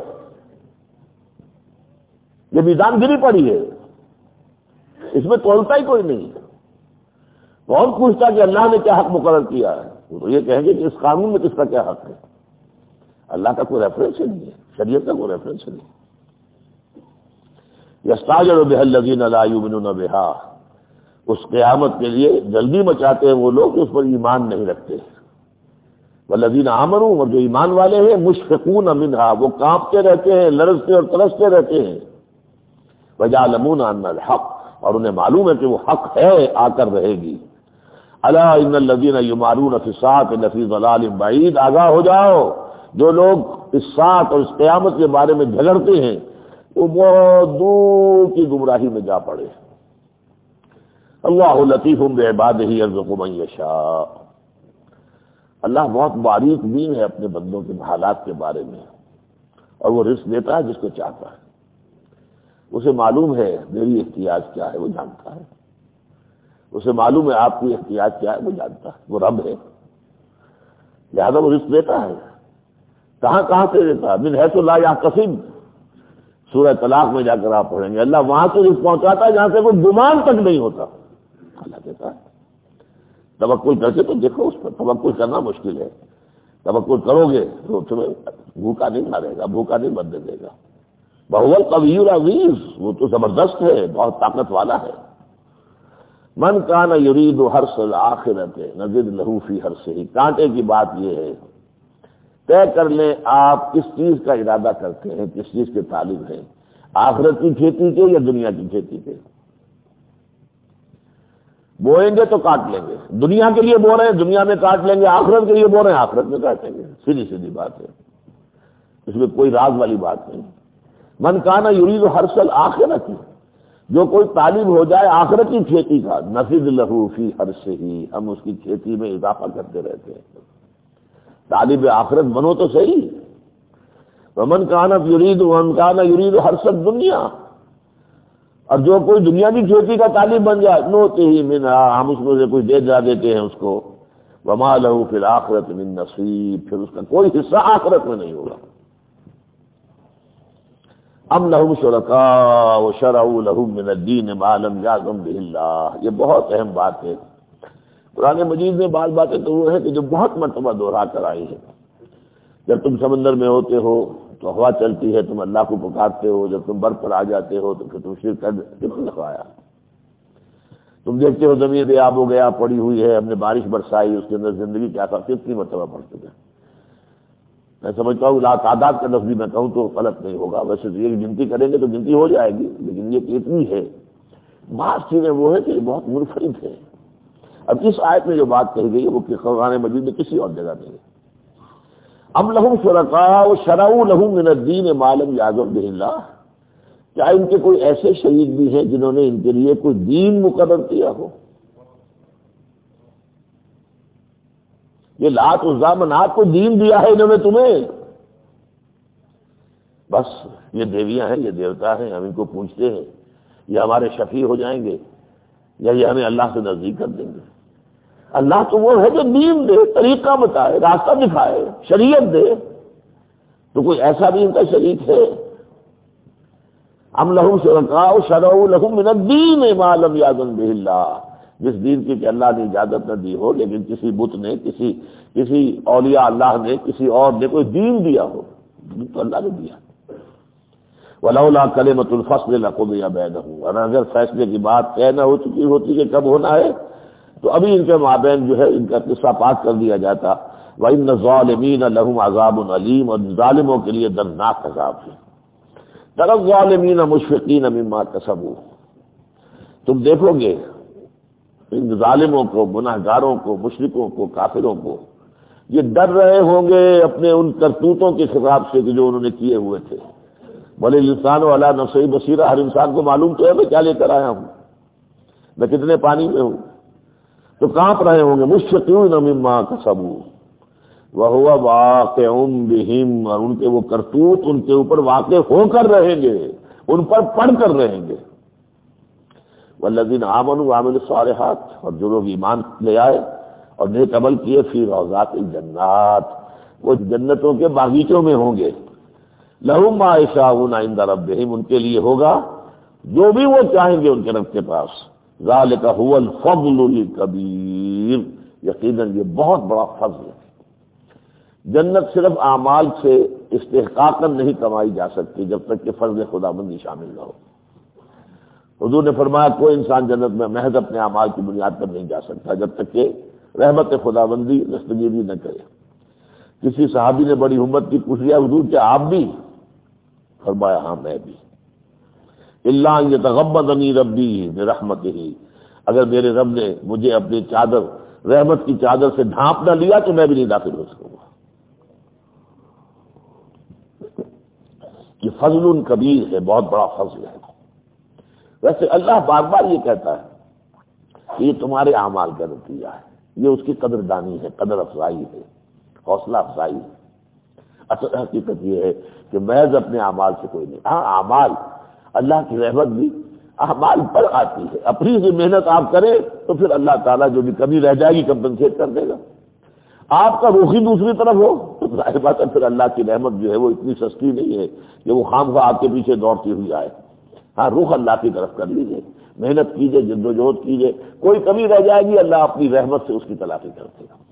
یہ میزان گری پڑی ہے، اس میں تولتا ہی کوئی نہیں۔ کون پوچھتا کہ اللہ نے کیا حق مقرر کیا ہے؟ وہ تو یہ کہیں گے کہ اس قانون میں کس کا کیا حق ہے۔ اللہ کا کوئی ریفرنس ہی نہیں ہے، شریعت کا کوئی ریفرنس ہی نہیں۔ یستعجل بها الذین لا یؤمنون بها، اس قیامت کے لیے جلدی مچاتے ہیں وہ لوگ جو اس پر ایمان نہیں رکھتے۔ والذین آمنوا، اور جو ایمان والے ہیں، مشفقون منها، وہ کانپتے رہتے ہیں، لرزتے اور ترستے رہتے ہیں۔ وَيَعْلَمُونَ أَنَّ الْحَقَّ، اور انہیں معلوم ہے کہ وہ حق ہے، آ کر رہے گی۔ أَلَا إِنَّ الَّذِينَ يُمَارُونَ فِي السَّاعَةِ لَفِي ضَلَالٍ بَعِيدٍ، آگاہ ہو جاؤ، جو لوگ اس ساعت اور اس قیامت کے بارے میں جھگڑتے ہیں وہ بہت دور کی گمراہی میں جا پڑے۔ اللہ لطیف بعبادہ یرزق من یشاء، اللہ بہت باریک بین ہے اپنے بندوں کے حالات کے بارے میں، اور وہ رزق دیتا ہے جس کو چاہتا ہے۔ اسے معلوم ہے میری احتیاج کیا ہے، وہ جانتا ہے۔ اسے معلوم ہے آپ کی احتیاج کیا ہے، وہ جانتا ہے۔ وہ رب ہے، لہذا وہ رزق دیتا ہے۔ کہاں کہاں سے دیتا ہے؟ من حیث لا یحتسب، سورہ طلاق میں جا کر آپ پڑھیں گے، اللہ وہاں سے رزق پہنچاتا ہے جہاں سے کوئی گمان تک نہیں ہوتا، اللہ دیتا ہے۔ توکل کر کے تو دیکھو، اس پر توکل کرنا مشکل ہے۔ توکل کرو گے تو تمہیں بھوکا نہیں مارے گا، بھوکا نہیں مرنے دے گا۔ وَهُوَ الْقَوِيُّ الْعَزِيزُ، وہ تو زبردست ہے، بہت طاقت والا ہے۔ من کان یرید حرث الآخرۃ نزد لہ فی حرثہ، کانٹے کی بات یہ ہے، طے کر لیں آپ کس چیز کا ارادہ کرتے ہیں، کس چیز کے طالب ہیں، آخرت کی کھیتی کے یا دنیا کی کھیتی کے۔ بوئیں گے تو کاٹ لیں گے، دنیا کے لیے بو رہے ہیں دنیا میں کاٹ لیں گے، آخرت کے لیے بو رہے ہیں آخرت میں کاٹیں گے، سیدھی سیدھی بات ہے، اس میں کوئی راز والی بات نہیں۔ من کانا یرید حرث الآخرۃ، جو کوئی طالب ہو جائے آخرت کی کھیتی کا، نزد لہ فی حرثہ، ہم اس کی کھیتی میں اضافہ کرتے رہتے ہیں۔ طالب آخرت بنو تو صحیح۔ ومن کانا یرید حرث الدنیا، اور جو کوئی دنیا کی کھیتی کا طالب بن جائے، نوتے ہی منہا، ہم اس میں سے کچھ دے جا دیتے ہیں اس کو، وما لہ فی الآخرۃ من نصیب، پھر اس کا کوئی حصہ آخرت میں نہیں ہوگا۔ ام لہم شرکاء شرعوا لہم من الدین ما لم یأذن بہ اللہ، یہ بہت اہم بات ہے۔ قرآن مجید میں بعض باتیں تو وہ ہے کہ جو بہت مرتبہ دہرا کر آئی ہے۔ جب تم سمندر میں ہوتے ہو تو ہوا چلتی ہے، تم اللہ کو پکارتے ہو، جب تم بر پر آ جاتے ہو تو پھر تم شرک کر لگایا۔ تم دیکھتے ہو زمین بے آب ہو گیا، پڑی ہوئی ہے، ہم نے بارش برسائی، اس کے اندر زندگی کیا تھا، کتنی مرتبہ پڑ چکا ہے۔ میں سمجھتا ہوں لا تعداد کا لفظ بھی میں کہوں تو غلط نہیں ہوگا، ویسے تو یہ گنتی کریں گے تو گنتی ہو جائے گی، لیکن یہ اتنی ہے۔ بعض چیزیں وہ ہے کہ بہت منفرد ہے۔ اب اس آیت میں جو بات کہی گئی ہے وہ قرآن مجید میں کسی اور جگہ نہیں ہے۔ ام لہم شرکاء شرعوا لہم من الدین ما لم یأذن بہ اللہ، کیا ان کے کوئی ایسے شریک بھی ہیں جنہوں نے ان کے لیے کوئی دین مقرر کیا ہو؟ یہ لات عزیٰ منات کو دین دیا ہے انہوں نے تمہیں، بس یہ دیویاں ہیں، یہ دیوتا ہیں، ہم ان کو پوجتے ہیں، یہ ہمارے شفیع ہو جائیں گے، یا یہ ہمیں اللہ سے نزدیک کر دیں گے۔ اللہ تو وہ ہے جو دین دے، طریقہ بتائے، راستہ دکھائے، شریعت دے، تو کوئی ایسا بھی ان کا شریک ہے؟ ام لہم شرکاء شرعوا لہم من الدین ما لم یأذن بہ اللہ، جس دین کی کہ اللہ نے اجازت نہ دی ہو، لیکن کسی بت نے، کسی اولیاء اللہ نے، کسی اور نے کوئی دین دیا ہو، تو اللہ نے دیا۔ ولولا کلمۃ الفصل لقضی بینہم، اور اگر فیصلے کی بات طے نہ ہو چکی ہوتی کہ کب ہونا ہے، تو ابھی ان کے مابین جو ہے ان کا قصہ پاک کر دیا جاتا۔ وَإِنَّ الظَّالِمِينَ لَهُمْ عَذَابٌ عَلِيمٌ، اور ظالموں کے لیے دردناک عذاب ہے۔ تَرَى الظَّالِمِينَ مُشْفِقِينَ مِمَّا كَسَبُوا، تم دیکھو گے ان ظالموں کو، گناہگاروں کو، مشرکوں کو، کافروں کو، یہ ڈر رہے ہوں گے اپنے ان کرتوتوں کے خلاف سے کہ جو انہوں نے کیے ہوئے تھے۔ بھلے انسان علی نفسہ بصیرہ، ہر انسان کو معلوم تو ہے میں کیا لے کر آیا ہوں، میں کتنے پانی میں ہوں، تو کانپ رہے ہوں گے۔ مشفقین مما کسبوا وہو واقع بہم، اور ان کے وہ کرتوت ان کے اوپر واقع ہو کر رہیں گے، ان پر پڑھ کر رہیں گے۔ والذین آمنوا وعملوا الصالحات، اور جو لوگ ایمان لے آئے اور نیک عمل کیے، فی روضات الجنات، وہ جنتوں کے باغیچوں میں ہوں گے۔ لہم ما یشاءون عند ربہم، ان کے لیے ہوگا جو بھی وہ چاہیں گے ان کے رب کے پاس۔ ذالک هو الفضل الکبیر، یقیناً یہ بہت بڑا فضل ہے۔ جنت صرف اعمال سے استحقاقاً نہیں کمائی جا سکتی جب تک کہ فضل خداوندی شامل نہ ہو۔ حضور نے فرمایا کوئی انسان جنت میں محض اپنے اعمال کی بنیاد پر نہیں جا سکتا جب تک کہ رحمت خداوندی دستگیری نہ کرے۔ کسی صحابی نے بڑی ہمت کی پوچھ لیا حضور کیا آپ بھی؟ فرمایا ہاں میں بھی۔ الا ان یتغمدنی ربی برحمتہ، اگر میرے رب نے مجھے اپنی چادر، رحمت کی چادر سے ڈھانپ نہ لیا تو میں بھی نہیں داخل ہو سکوں گا۔ یہ فضل کبیر ہے، بہت بڑا فضل ہے۔ ویسے اللہ بار بار یہ کہتا ہے کہ یہ تمہارے اعمال کا نتیجہ ہے، یہ اس کی قدردانی ہے، قدر افزائی ہے، حوصلہ افزائی ہے۔ اصل حقیقت یہ ہے کہ محض اپنے اعمال سے کوئی نہیں۔ ہاں اعمال، اللہ کی رحمت بھی اعمال پر آتی ہے، اپنی سے محنت آپ کریں تو پھر اللہ تعالیٰ جو بھی کمی رہ جائے گی کمپنسیٹ کر دے گا۔ آپ کا رخ ہی دوسری طرف ہو تو ظاہر بات ہے پھر اللہ کی رحمت جو ہے وہ اتنی سستی نہیں ہے کہ وہ خواہ آپ کے پیچھے دوڑتی ہوئی آئے۔ ہاں رخ اللہ کی طرف کر لیجیے، محنت کیجیے، جد و جہد کیجیے، کوئی کمی رہ جائے گی اللہ اپنی رحمت سے اس کی تلافی کر دے گا۔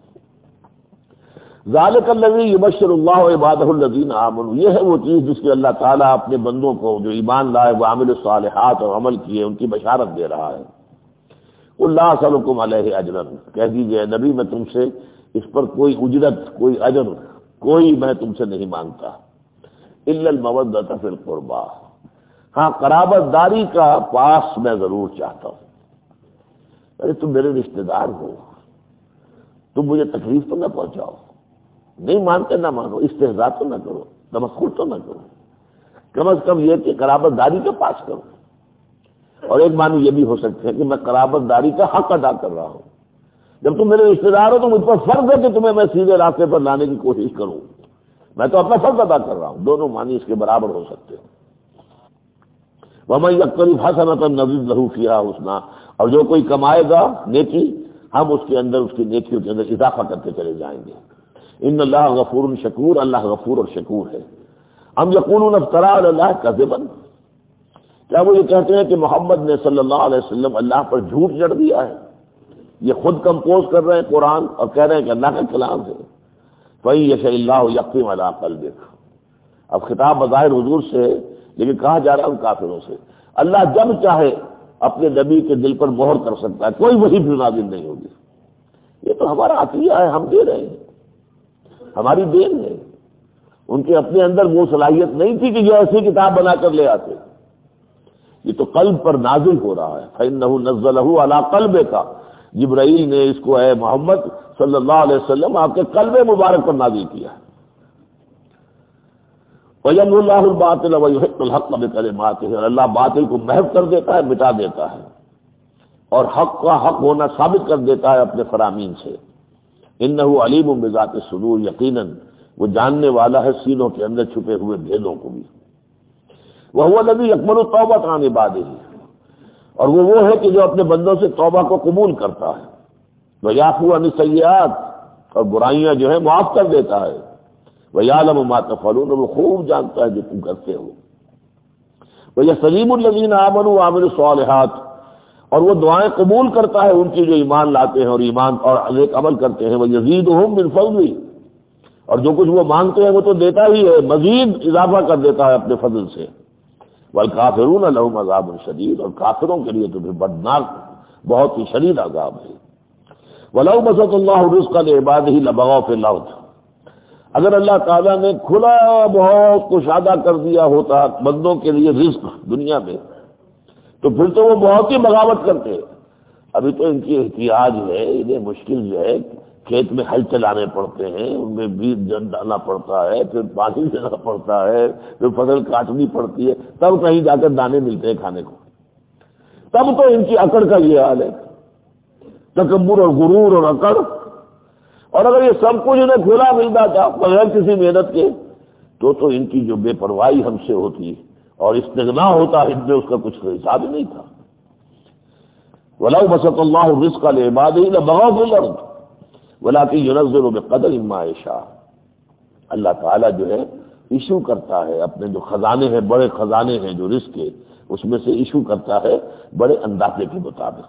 ذالک الذی یبشر اللہ عبادہ الذین آمنوا، یہ ہے وہ چیز جس کی اللہ تعالیٰ اپنے بندوں کو جو ایمان لائے وہ عامل الصالحات اور عمل کیے ان کی بشارت دے رہا ہے۔ قل لا اسألکم علیہ اجرا، کہہ دیجئے نبی میں تم سے اس پر کوئی اجرت، کوئی اجر، کوئی میں تم سے نہیں مانگتا، الا المودۃ فی القربى، ہاں قرابت داری کا پاس میں ضرور چاہتا ہوں۔ ارے تم میرے رشتہ دار ہو، تم مجھے تکلیف تو نہ پہنچاؤ، نہیں مانتے نہ مانو، استہزاء تو نہ کرو، تمسخر تو نہ کرو، کم از کم یہ کہ قرابت داری کا پاس کرو۔ اور ایک معنی یہ بھی ہو سکتے ہیں کہ میں قرابت داری کا حق ادا کر رہا ہوں، جب تم میرے رشتہ دار ہو تو مجھ پر فرض ہے کہ تمہیں میں سیدھے راستے پر لانے کی کوشش کروں، میں تو اپنا فرض ادا کر رہا ہوں۔ دونوں معنی اس کے برابر ہو سکتے ہیں۔ وَمَن يَقْتَرِفْ حَسَنَةً نَزِدْ لَهُ فِيهَا حُسْنًا، اور جو کوئی کمائے گا نیکی ہم اس کے اندر، اس کی نیکیوں کے اندر اضافہ کرتے چلے جائیں گے۔ ان اللہ غفور شکور، اللہ غفور اور شکور ہے۔ ہم یقولون افترا علی اللہ کذبا، کیا وہ یہ کہتے ہیں کہ محمد نے صلی اللہ علیہ وسلم اللہ پر جھوٹ جڑ دیا ہے؟ یہ خود کمپوز کر رہے ہیں قرآن اور کہہ رہے ہیں کہ اللہ کا کلام ہے۔ فَإِن يَشَإِ اللَّهُ يَخْتِمْ عَلَىٰ قَلْبِكَ، اب خطاب بظاہر حضور سے ہے لیکن کہا جا رہا ہے ان کافروں سے، اللہ جب چاہے اپنے نبی کے دل پر مہر کر سکتا ہے، کوئی وحی بھی نازل نہیں ہوگی۔ یہ تو ہمارا عطیہ ہے، ہم دے رہے ہیں، ہماری دین ہے۔ ان کے اپنے اندر وہ صلاحیت نہیں تھی کہ یہ ایسی کتاب بنا کر لے آتے، یہ تو قلب پر نازل ہو رہا ہے۔ فَإِنَّهُ نَزَّلَهُ عَلَىٰ قَلْبِكَ، جبرائیل نے اس کو اے محمد صلی اللہ علیہ وسلم آپ کے قلب مبارک پر نازل کیا ہے۔ وَيَمْحُو اللَّهُ الْبَاطِلَ وَيُحِقُّ الْحَقَّ بِكَلِمَاتِهِ، اور اللہ باطل کو محو کر دیتا ہے، مٹا دیتا ہے، اور حق کا حق ہونا ثابت کر دیتا ہے اپنے فرامین سے۔ إِنَّهُ عَلِيمٌ بِذَاتِ الصُّدُورِ، یقیناً وہ جاننے والا ہے سینوں کے اندر چھپے ہوئے بھیدوں کو بھی۔ وَهُوَ الَّذِي يَقْبَلُ التَّوْبَةَ عَنْ عِبَادِهِ، اور وہ ہے کہ جو اپنے بندوں سے توبہ کو قبول کرتا ہے۔ وَيَعْفُو عَنِ السَّيِّئَاتِ، اور برائیاں جو ہے معاف کر دیتا ہے، وَيَعْلَمُ مَا تَفْعَلُونَ، وہ خوب جانتا ہے جو تم کرتے ہو، وَيَسْتَجِيبُ الَّذِينَ آمَنُوا وَعَمِلُوا الصَّالِحَاتِ، اور وہ دعائیں قبول کرتا ہے ان کی جو ایمان لاتے ہیں اور ایمان اور ایک عمل کرتے ہیں، وَيَزِيدُهُم مِّن فَضْلِهِ، اور جو کچھ وہ مانگتے ہیں وہ تو دیتا ہی ہے، مزید اضافہ کر دیتا ہے اپنے فضل سے، وَالْكَافِرُونَ لَهُمْ عَذَابٌ شَدِيدٌ، اور کافروں کے لیے تو پھر بردناک بہت ہی شدید عذاب ہے۔ وَلَوْ بَسَطَ اللَّهُ الرِّزْقَ لِعِبَادِهِ لَبَغَوْا فِي الْأَرْضِ، اگر اللہ تعالیٰ نے کھلا بہت کشادہ کر دیا ہوتا بندوں کے لیے رزق دنیا میں، تو پھر تو وہ بہت ہی بغاوت کرتے۔ ابھی تو ان کی احتیاج ہے، انہیں مشکل جو ہے، کھیت میں ہل چلانے پڑتے ہیں، ان میں بیج ڈالنا پڑتا ہے، پھر پانی دینا پڑتا ہے، پھر فصل کاٹنی پڑتی ہے، تب کہیں جا کر دانے ملتے ہیں کھانے کو۔ تب تو ان کی اکڑ کا یہ حال ہے، تکبر اور غرور اور اکڑ۔ اور اگر یہ سب کچھ انہیں کھلا ملتا تھا بغیر کسی محنت کے، تو ان کی جو بے پرواہی ہم سے ہوتی اور استغنا ہوتا ان میں، اس کا کچھ حساب ہی نہیں تھا۔ وَلَوْ بَسَطَ اللَّهُ الرِّزْقَ لِعِبَادِهِ لَبَغَوْا فِي الْأَرْضِ وَلَٰكِن يُنَزِّلُ بِقَدَرٍ مَّا يَشَاءُ، اللہ تعالیٰ جو ہے ایشو کرتا ہے اپنے جو خزانے ہیں، بڑے خزانے ہیں جو رزق کے، اس میں سے ایشو کرتا ہے بڑے اندازے کے مطابق۔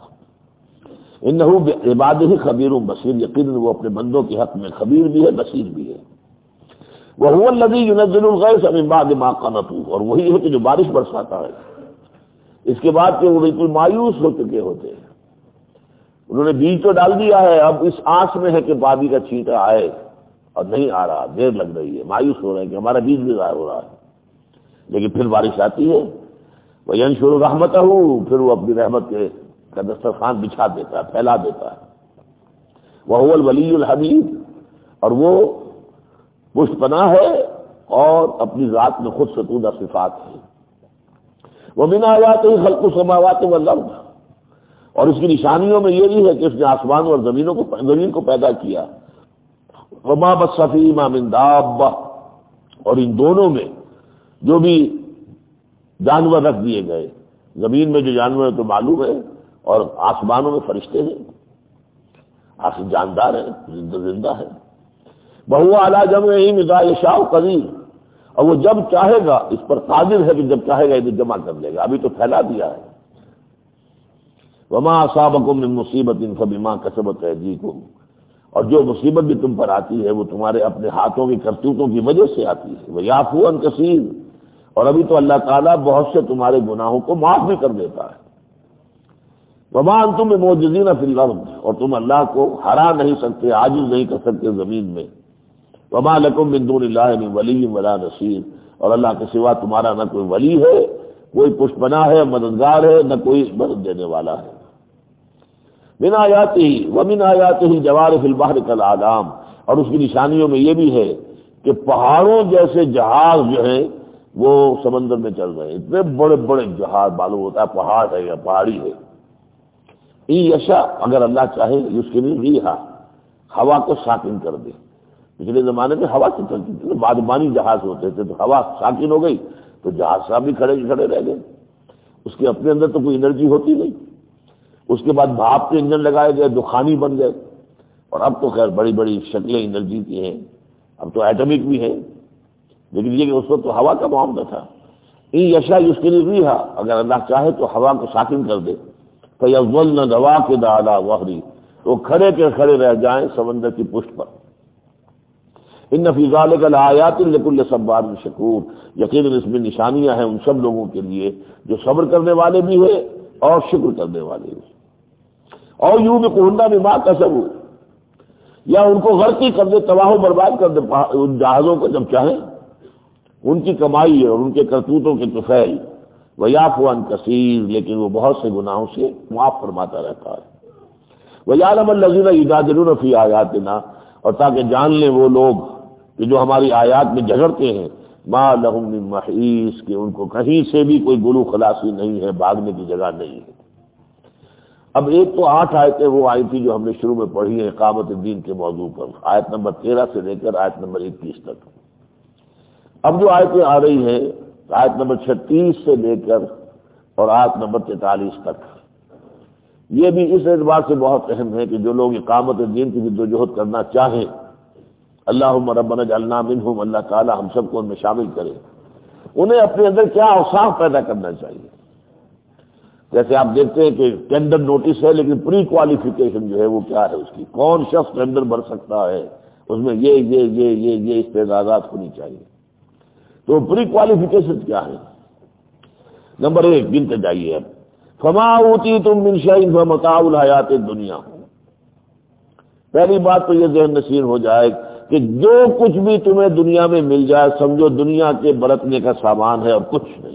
انہ بعبادہ خبیر بصیر، یقیناً وہ اپنے بندوں کے حق میں خبیر بھی ہے، بصیر بھی ہے۔ وہو الذی ینزل الغیث من بعد ما قنطوا، اور وہی ہے کہ جو بارش برساتا ہے اس کے بعد کہ وہ بالکل مایوس ہو چکے ہوتے ہیں، انہوں نے بیج تو ڈال دیا ہے، اب اس آس میں ہے کہ بادی کا چھینٹا آئے، اور نہیں آ رہا، دیر لگ رہی ہے، مایوس ہو رہے ہیں کہ ہمارا بیج بھی ضائع ہو رہا ہے، لیکن پھر بارش آتی ہے، وینشر رحمتہ، پھر وہ اپنی رحمت کا دسترخوان بچھا دیتا ہے، پھیلا دیتا ہے۔ وہو الولی الحمید، اور وہ پشت پناہ ہے اور اپنی ذات میں خود ستودہ صفات ہے۔ ومن آیاتہ خلق السماوات والارض، اور اس کی نشانیوں میں یہ بھی ہے کہ اس نے آسمان اور زمین کو پیدا کیا۔ وما بث فیہما من دابہ، اور ان دونوں میں جو بھی جانور رکھ دیے گئے، زمین میں جو جانور ہے تو معلوم ہے، اور آسمانوں میں فرشتے ہیں، آخر جاندار ہیں، زندہ ہے۔ وہو علی جمعہ اذا یشاء قدیر، اور وہ جب چاہے گا اس پر قادر ہے کہ جب چاہے گا اسے جمع کر لے گا، ابھی تو پھیلا دیا ہے۔ وما اصابکم من مصیبت فبما کسبت ایدیکم، اور جو مصیبت بھی تم پر آتی ہے وہ تمہارے اپنے ہاتھوں کی کرتوتوں کی وجہ سے آتی ہے۔ ویعفو عن کثیر، اور ابھی تو اللہ تعالیٰ بہت سے تمہارے گناہوں کو معاف بھی کر دیتا ہے۔ وما انتم بمعجزین فی الارض، اور تم اللہ کو ہرا نہیں سکتے، عاجز نہیں کر سکتے زمین میں۔ وما لکم من دون اللہ من ولی ولا نصیر، اور اللہ کے سوا تمہارا نہ کوئی ولی ہے، کوئی پشت پناہ ہے، مددگار ہے، نہ کوئی مدد دینے والا ہے۔ من آیاتہ ومن آیاتہ الجوار فی البحر کالاعلام، اور اس کی نشانیوں میں یہ بھی ہے کہ پہاڑوں جیسے جہاز جو ہیں وہ سمندر میں چل رہے ہیں، اتنے بڑے بڑے جہاز، معلوم ہوتا ہے پہاڑ ہے یا پہاڑی ہے۔ یشا، اگر اللہ چاہے اس کے لیے ریحا، ہوا کو ساکن کر دے۔ پچھلے زمانے میں ہوا سے چلتی تھی، بادبانی جہاز ہوتے تھے، تو ہوا ساکن ہو گئی تو جہاز صاحب بھی کھڑے رہ گئے، اس کے اپنے اندر تو کوئی انرجی ہوتی نہیں۔ اس کے بعد بھاپ کے انجن لگائے گئے، دخانی بن گئے، اور اب تو خیر بڑی بڑی شکلیں انرجی کی ہیں، اب تو ایٹمک بھی ہیں، لیکن یہ کہ اس وقت تو ہوا کا معاملہ تھا۔ یشا اس کے لیے ریحا، اگر اللہ چاہے تو ہوا کو ساکن کر دے، فَيَظْلَلْنَ رَوَاكِدَ عَلَىٰ ظَهْرِهِ، تو کھڑے کے کھڑے رہ جائیں سمندر کی پشت پر۔ ان فی ذلک لآیات لکل صبار شکور، یقیناً اس میں نشانیاں ہیں ان سب لوگوں کے لیے جو صبر کرنے والے بھی ہیں اور شکر کرنے والے بھی۔ اور یوں بھی کوہنڈا بما کسبوا، یا ان کو غرقی کر دے، تباہ و برباد کر دے ان جہازوں کو جب چاہے، ان کی کمائی اور ان کے کرتوتوں کے طفیل۔ ویعفو عن کثیر، لیکن وہ بہت سے گناہوں سے معاف فرماتا رہتا ہے۔ ویعلم الذین یجادلون فی آیاتنا، اور تاکہ جان لیں وہ لوگ کہ جو ہماری آیات میں جھگڑتے ہیں، ما لہم من محیص، کہ ان کو کہیں سے بھی کوئی گلو خلاصی نہیں ہے، بھاگنے کی جگہ نہیں ہے۔ اب ایک تو 8 آیتیں وہ آئی تھی جو ہم نے شروع میں پڑھی ہیں اقامت الدین کے موضوع پر، آیت نمبر 13 سے لے کر آیت نمبر 21 تک۔ اب جو آیتیں آ رہی ہیں آیت نمبر 36 سے لے کر اور آیت نمبر 43 تک، یہ بھی اس اعتبار سے بہت اہم ہے کہ جو لوگ اقامت دین کی جدوجہد کرنا چاہیں، اللہم ربنا اجعلنا منہم، اللہ تعالی ہم سب کو ان میں شامل کرے، انہیں اپنے اندر کیا اوصاف پیدا کرنا چاہیے۔ جیسے آپ دیکھتے ہیں کہ ٹینڈر نوٹس ہے، لیکن پری کوالیفیکیشن جو ہے وہ کیا ہے، اس کی کون شخص ٹینڈر بھر سکتا ہے، اس میں یہ استعدادات ہونی چاہیے۔ تو پری کوالیفیکیشن کیا ہے؟ نمبر 1 گنتے جائیے اب، فما اوتیتم من شیء فمتاع الحیات الدنیا۔ پہلی بات تو یہ ذہن نشین ہو جائے کہ جو کچھ بھی تمہیں دنیا میں مل جائے سمجھو دنیا کے برتنے کا سامان ہے اور کچھ نہیں۔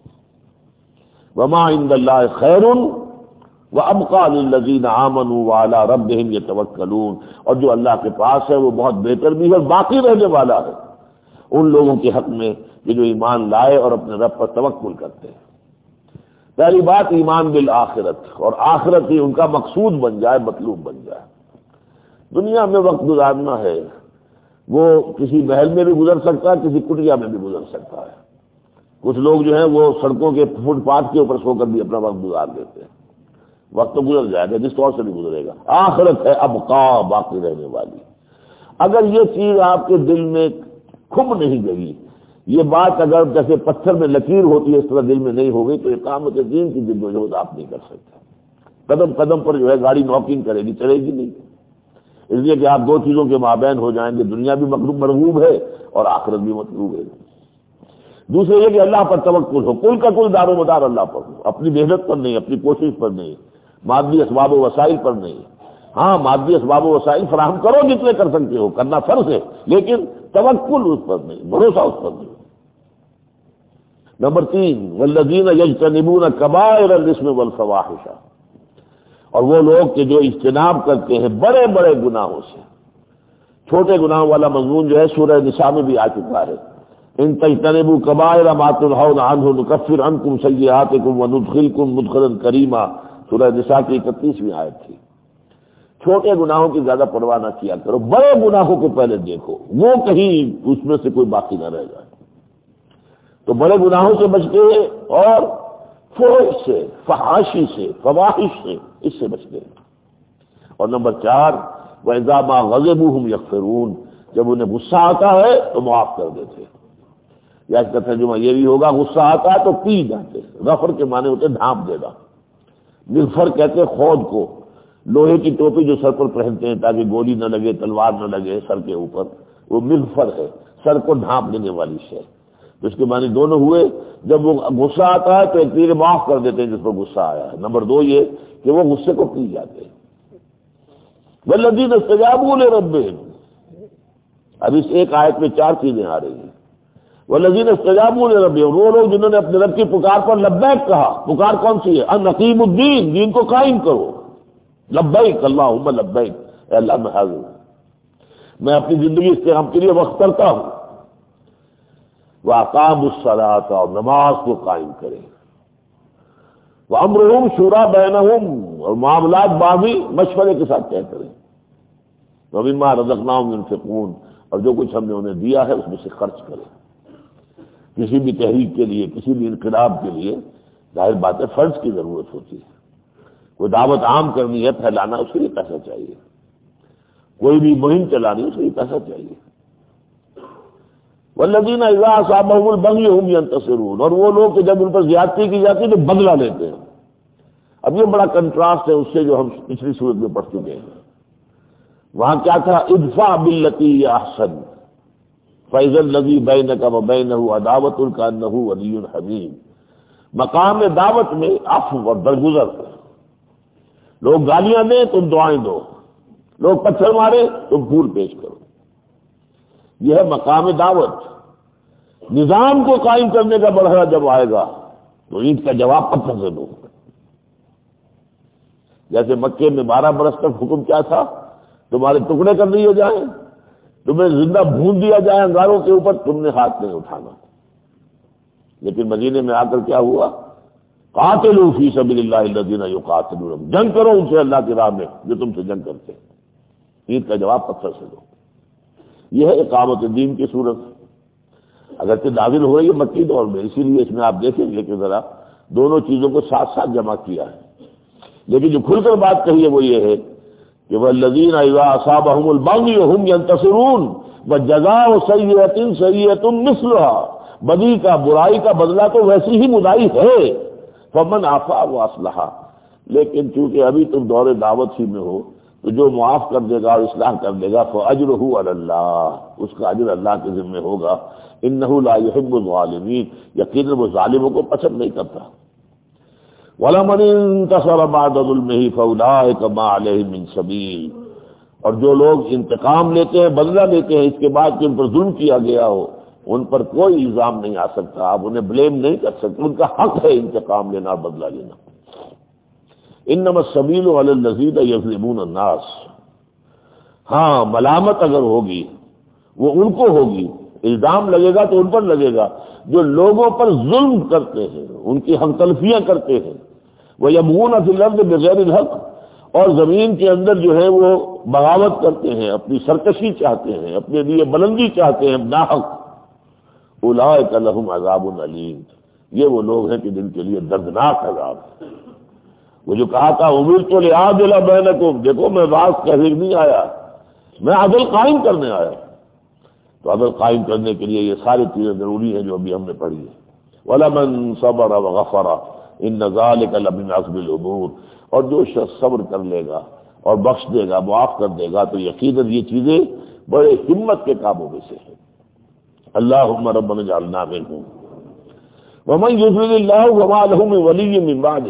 وما عند اللہ خیر وابقى للذین آمنوا وعلی ربهم یتوکلون، اور جو اللہ کے پاس ہے وہ بہت بہتر بھی ہے اور باقی رہنے والا ہے ان لوگوں کے حق میں کہ جو ایمان لائے اور اپنے رب پر توکل کرتے ہیں۔ پہلی بات ایمان بالآخرت، اور آخرت ہی ان کا مقصود بن جائے، مطلوب بن جائے۔ دنیا میں وقت گزارنا ہے، وہ کسی محل میں بھی گزر سکتا ہے، کسی کٹیا میں بھی گزر سکتا ہے۔ کچھ لوگ جو ہیں وہ سڑکوں کے فٹ پاتھ کے اوپر سو کر بھی اپنا وقت گزار دیتے ہیں۔ وقت تو گزر جائے گا، جس طور سے بھی گزرے گا۔ آخرت ہے ابقا، باقی رہنے والی۔ اگر یہ چیز آپ کے دل میں کھب نہیں گئی، یہ بات اگر جیسے پتھر میں لکیر ہوتی ہے اس طرح دل میں نہیں ہو گئی، تو اقامت دین کی جدوجہد آپ نہیں کر سکتے۔ قدم قدم پر جو ہے گاڑی ناکنگ کرے گی، چلے گی نہیں، اس لیے کہ آپ دو چیزوں کے مابین ہو جائیں گے، دنیا بھی مرغوب ہے اور آخرت بھی مطلوب ہے۔ دوسرے یہ کہ اللہ پر توکل ہو، کل کا کل دار و مدار اللہ پر ہو، اپنی محنت پر نہیں، اپنی کوشش پر نہیں، مادی اسباب و وسائل پر نہیں۔ ہاں مادی اسباب و وسائل فراہم کرو جتنے کر سکتے ہو، کرنا فرض ہے، لیکن توکل اس پر نہیں، بھروسہ اس پر نہیں۔ نمبر 3 والذین یجتنبون کبائر الاثم والفواحش، اور وہ لوگ کہ جو اجتناب کرتے ہیں بڑے بڑے گناہوں سے۔ چھوٹے گناہوں والا مضمون جو ہے سورہ نساء میں بھی آ چکا ہے، ان تجتنبوا کبائر ما تنہون عنہ نکفر عنکم سیئاتکم وندخلکم مدخلا کریما، سورہ نساء کی 31ویں آیت تھی۔ چھوٹے گناہوں کی زیادہ پرواہ نہ کیا کرو، بڑے گناہوں کو پہلے دیکھو، وہ کہیں اس میں سے کوئی باقی نہ رہ جائے۔ تو بڑے گناہوں سے بچتے ہیں اور فحش سے، فحاشی سے، فواحش سے، اس سے بچتے ہیں۔ اور نمبر 4 وَإِذَا مَا غَضِبُوا هُمْ يَغْفِرُونَ، جب انہیں غصہ آتا ہے تو معاف کر دیتے ہیں۔ یا اس کا ترجمہ یہ بھی ہوگا غصہ آتا ہے تو پی جاتے ہیں۔ غفر کے معنی ہوتے ڈھانپ دینا، مغفر کہتے ہیں خود کو، لوہے کی ٹوپی جو سر پر پہنتے ہیں تاکہ گولی نہ لگے، تلوار نہ لگے سر کے اوپر، وہ مغفر ہے، سر کو ڈھانپ دینے والی شے۔ تو اس کے معنی دونوں ہوئے، جب وہ غصہ آتا ہے تو ایک تیر معاف کر دیتے ہیں جس پر غصہ آیا ہے۔ نمبر 2 یہ کہ وہ غصے کو پی جاتے ہیں۔ والذین استجابوا لربہم، اب اس ایک آیت میں 4 چیزیں آ رہی ہیں۔ والذین استجابوا لربہم، وہ لوگ جنہوں نے اپنے رب کی پکار پر لبیک کہا۔ پکار کون سی ہے؟ ان اقیموا الدین، دین کو قائم کرو۔ لبیک اللہم لبیک، اے اللہ میں حاضر ہوں، میں اپنی زندگی استقامت کے لیے وقف کرتا ہوں۔ وَأَقَامُوا الصَّلَاةَ، اور نماز کو قائم کریں۔ وَأَمْرُهُمْ شُورَىٰ بَيْنَهُمْ، اور معاملات بامی مشورے کے ساتھ طے کریں۔ وَمِمَّا رَزَقْنَاهُمْ يُنْفِقُونَ، اور جو کچھ ہم نے انہیں دیا ہے اس میں سے خرچ کریں۔ کسی بھی تحریک کے لیے، کسی بھی انقلاب کے لیے ظاہر بات ہے فرض کی ضرورت ہوتی ہے۔ کوئی دعوت عام کرنی ہے، پھیلانا، اس کے لیے پیسہ چاہیے۔ کوئی بھی مہم چلانی، اس کے لیے پیسہ چاہیے۔ والذین اذا اصابهم البغی هم ینتصرون، اور وہ لوگ کہ جب ان پر زیادتی کی جاتی ہے تو بدلہ لیتے ہیں۔ اب یہ بڑا کنٹراسٹ ہے اس سے جو ہم پچھلی صورت میں پڑھ چکے ہیں۔ وہاں کیا تھا؟ ادفع باللتی ہی احسن فاذا الذی بینک وبینہ عداوۃ کانہ ولی حمیم۔ مقام دعوت میں عفو اور درگزر، لوگ گالیاں دیں تم دعائیں دو، لوگ پتھر مارے تم پھول پیش کرو۔ یہ ہے مقام دعوت۔ نظام کو قائم کرنے کا مرحلہ جب آئے گا تو اینٹ کا جواب پتھر سے دو۔ جیسے مکے میں 12 برس تک حکم کیا تھا؟ تمہارے ٹکڑے کر دیے جائیں، تمہیں زندہ بھون دیا جائے انگاروں کے اوپر، تم نے ہاتھ نہیں اٹھانا۔ لیکن مدینے میں آ کر کیا ہوا؟ قاتلوا فی سبیل اللہ الذین یقاتلونکم، جنگ کرو ان سے اللہ کی راہ میں جو تم سے جنگ کرتے ہیں۔ اینٹ کا جواب پتھر سے دو۔ یہ ہے اقامت دین کی صورت۔ اگرچہ نازل ہو رہی ہے مکی دور میں، اسی لیے اس میں آپ دیکھیں گے کہ ذرا دونوں چیزوں کو ساتھ ساتھ جمع کیا ہے۔ لیکن جو کھل کر بات کہی ہے وہ یہ ہے کہ والذین اذا اصابهم البغی هم ينتصرون وجزاء سیئۃ سیئۃ مثلها، بدی کا برائی کا بدلہ تو ویسی ہی مدائی ہے، فمن عفا واصلح، لیکن چونکہ ابھی تم دور دعوت ہی میں ہو تو جو معاف کر دے گا اور اصلاح کر دے گا فاجرہ علی اللہ، اس کا اجر اللہ کے ذمہ ہوگا، انہ لا یحب الظالمین، یقیناً وہ ظالموں کو پسند نہیں کرتا۔ وَلَمَنِ انتصر بعد ظلمه فأولئك ما عليهم من سبيل، اور جو لوگ انتقام لیتے ہیں، بدلہ لیتے ہیں اس کے بعد کہ ان پر ظلم کیا گیا ہو، ان پر کوئی الزام نہیں آ سکتا، آپ انہیں بلیم نہیں کر سکتے، ان کا حق ہے انتقام لینا اور بدلہ لینا۔ انما السبیل علی الذین یظلمون الناس، ہاں ملامت اگر ہوگی وہ ان کو ہوگی، الزام لگے گا تو ان پر لگے گا جو لوگوں پر ظلم کرتے ہیں، ان کی ہم تلفیاں کرتے ہیں، وَيَبْغُونَ فِي الْأَرْضِ بِغَيْرِ الْحَقِّ، اور زمین کے اندر جو ہے وہ بغاوت کرتے ہیں، اپنی سرکشی چاہتے ہیں، اپنے لیے بلندی چاہتے ہیں ناحق، اولئک لہم عذاب علیم، یہ وہ لوگ ہیں کہ جن کے لیے دردناک عذاب ہے۔ وہ جو کہا تھا امرت لأعدل بینکم، دیکھو میں باز کہنے نہیں آیا، میں عدل قائم کرنے آیا، تو عدل قائم کرنے کے لیے یہ ساری چیزیں ضروری ہیں جو ابھی ہم نے پڑھی ہے۔ وَلَمَنْ صَبَرَ وَغَفَرَ إِنَّ ذَلِكَ لَمِنْ عَزْمِ الْأُمُورِ، اور جو شخص صبر کر لے گا اور بخش دے گا، معاف کر دے گا، تو یقیناً یہ چیزیں بڑے ہمت کے کاموں میں سے ہیں۔ اللہم ربنا اجعلنا منہم ومن یضلل اللہ فما لہ من ولی من بعدہ،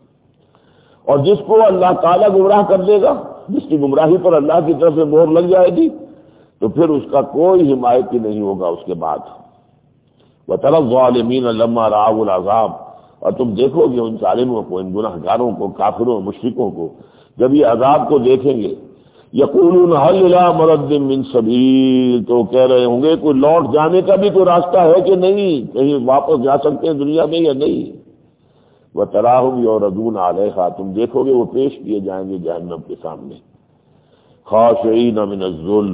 اور جس کو اللہ تعالیٰ گمراہ کر دے گا، جس کی گمراہی پر اللہ کی طرف سے مہر لگ جائے گی، تو پھر اس کا کوئی حمایتی نہیں ہوگا اس کے بعد۔ وَتَرَى الظَّالِمِينَ لَمَّا رَأَوُا الْعَذَابَ، اور تم دیکھو گے ان ظالموں کو، ان گناہ گاروں کو، کافروں مشرکوں کو جب یہ عذاب کو دیکھیں گے، یقولون هل إلى مرد من سبیل، تو کہہ رہے ہوں گے کوئی لوٹ جانے کا بھی کوئی راستہ ہے کہ نہیں، کہیں واپس جا سکتے ہیں دنیا میں یا نہیں۔ وَتَرَاهُمْ يُعْرَضُونَ عَلَيْهَا، تم دیکھو گے وہ پیش کیے جائیں گے جہنم کے سامنے، خاشعین من الذل،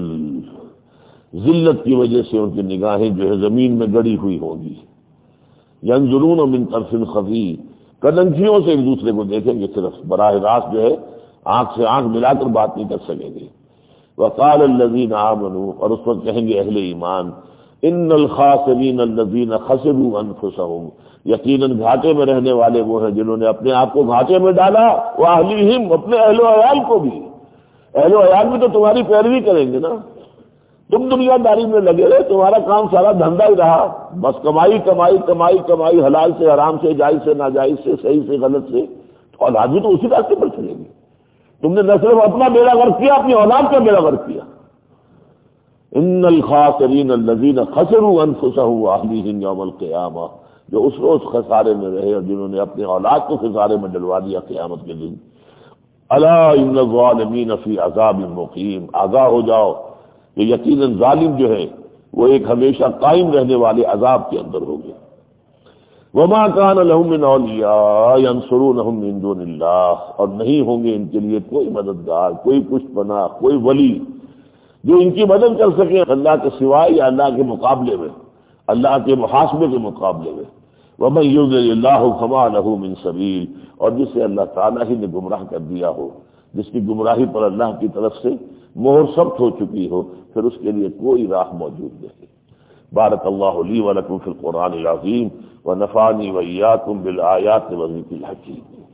ذلت کی وجہ سے ان کی نگاہیں جو ہے زمین میں گڑی ہوئی ہوں گی، ینظرون من طرف خفی، کننکھیوں سے ایک دوسرے کو دیکھیں گے، صرف براہ راست جو ہے آنکھ سے آنکھ ملا کر بات نہیں کر سکیں گے۔ وقال الذین آمنوا، اور اس وقت کہیں گے اہل ایمان، ان الخاسرین الذین خسروا انفسهم، یقیناً گھاٹے میں رہنے والے وہ ہیں جنہوں نے اپنے آپ کو گھاٹے میں ڈالا، واہلیہم، اپنے اہل و عیال کو بھی، اہل و عیال بھی تو تمہاری پیروی کریں گے نا، تم دنیا داری میں لگے رہے، تمہارا کام سارا دھندا ہی رہا، بس کمائی کمائی کمائی کمائی، حلال سے حرام سے، جائز سے ناجائز سے، صحیح سے غلط سے، تو اولاد بھی تو اسی راستے پر چلے گی۔ تم نے نہ صرف اپنا بیڑا غرق کیا، اپنی اولاد کا بیڑا غرق کیا۔ ان الخاسرین الذین خسروا انفسهم واہلیہم یوم القیامہ، جو اس روز خسارے میں رہے اور جنہوں نے اپنے اولاد کو خسارے میں ڈلوا دیا قیامت کے دن۔ الا ان الظالمین فی عذاب مقیم، آگاہ ہو جاؤ کہ یقیناً ظالم جو ہے وہ ایک ہمیشہ قائم رہنے والے عذاب کے اندر ہو گئے۔ وما كان لهم من اولیاء ينصرونهم من دون اللہ، اور نہیں ہوں گے ان کے لیے کوئی مددگار، کوئی پشت پناہ، کوئی ولی جو ان کی مدد کر سکے اللہ کے سوائے یا اللہ کے مقابلے میں، اللہ کے محاسبے کے مقابلے میں۔ ومن يضلل اللہ فما له من سبیل، اور جسے اللہ تعالیٰ ہی نے گمراہ کر دیا ہو، جس کی گمراہی پر اللہ کی طرف سے مہر ثبت ہو چکی ہو، پھر اس کے لیے کوئی راہ موجود نہیں۔ بارک اللہ لی ولکم فی القرآن العظیم ونفعنی وإیاکم بالآیات والذکر الحکیم۔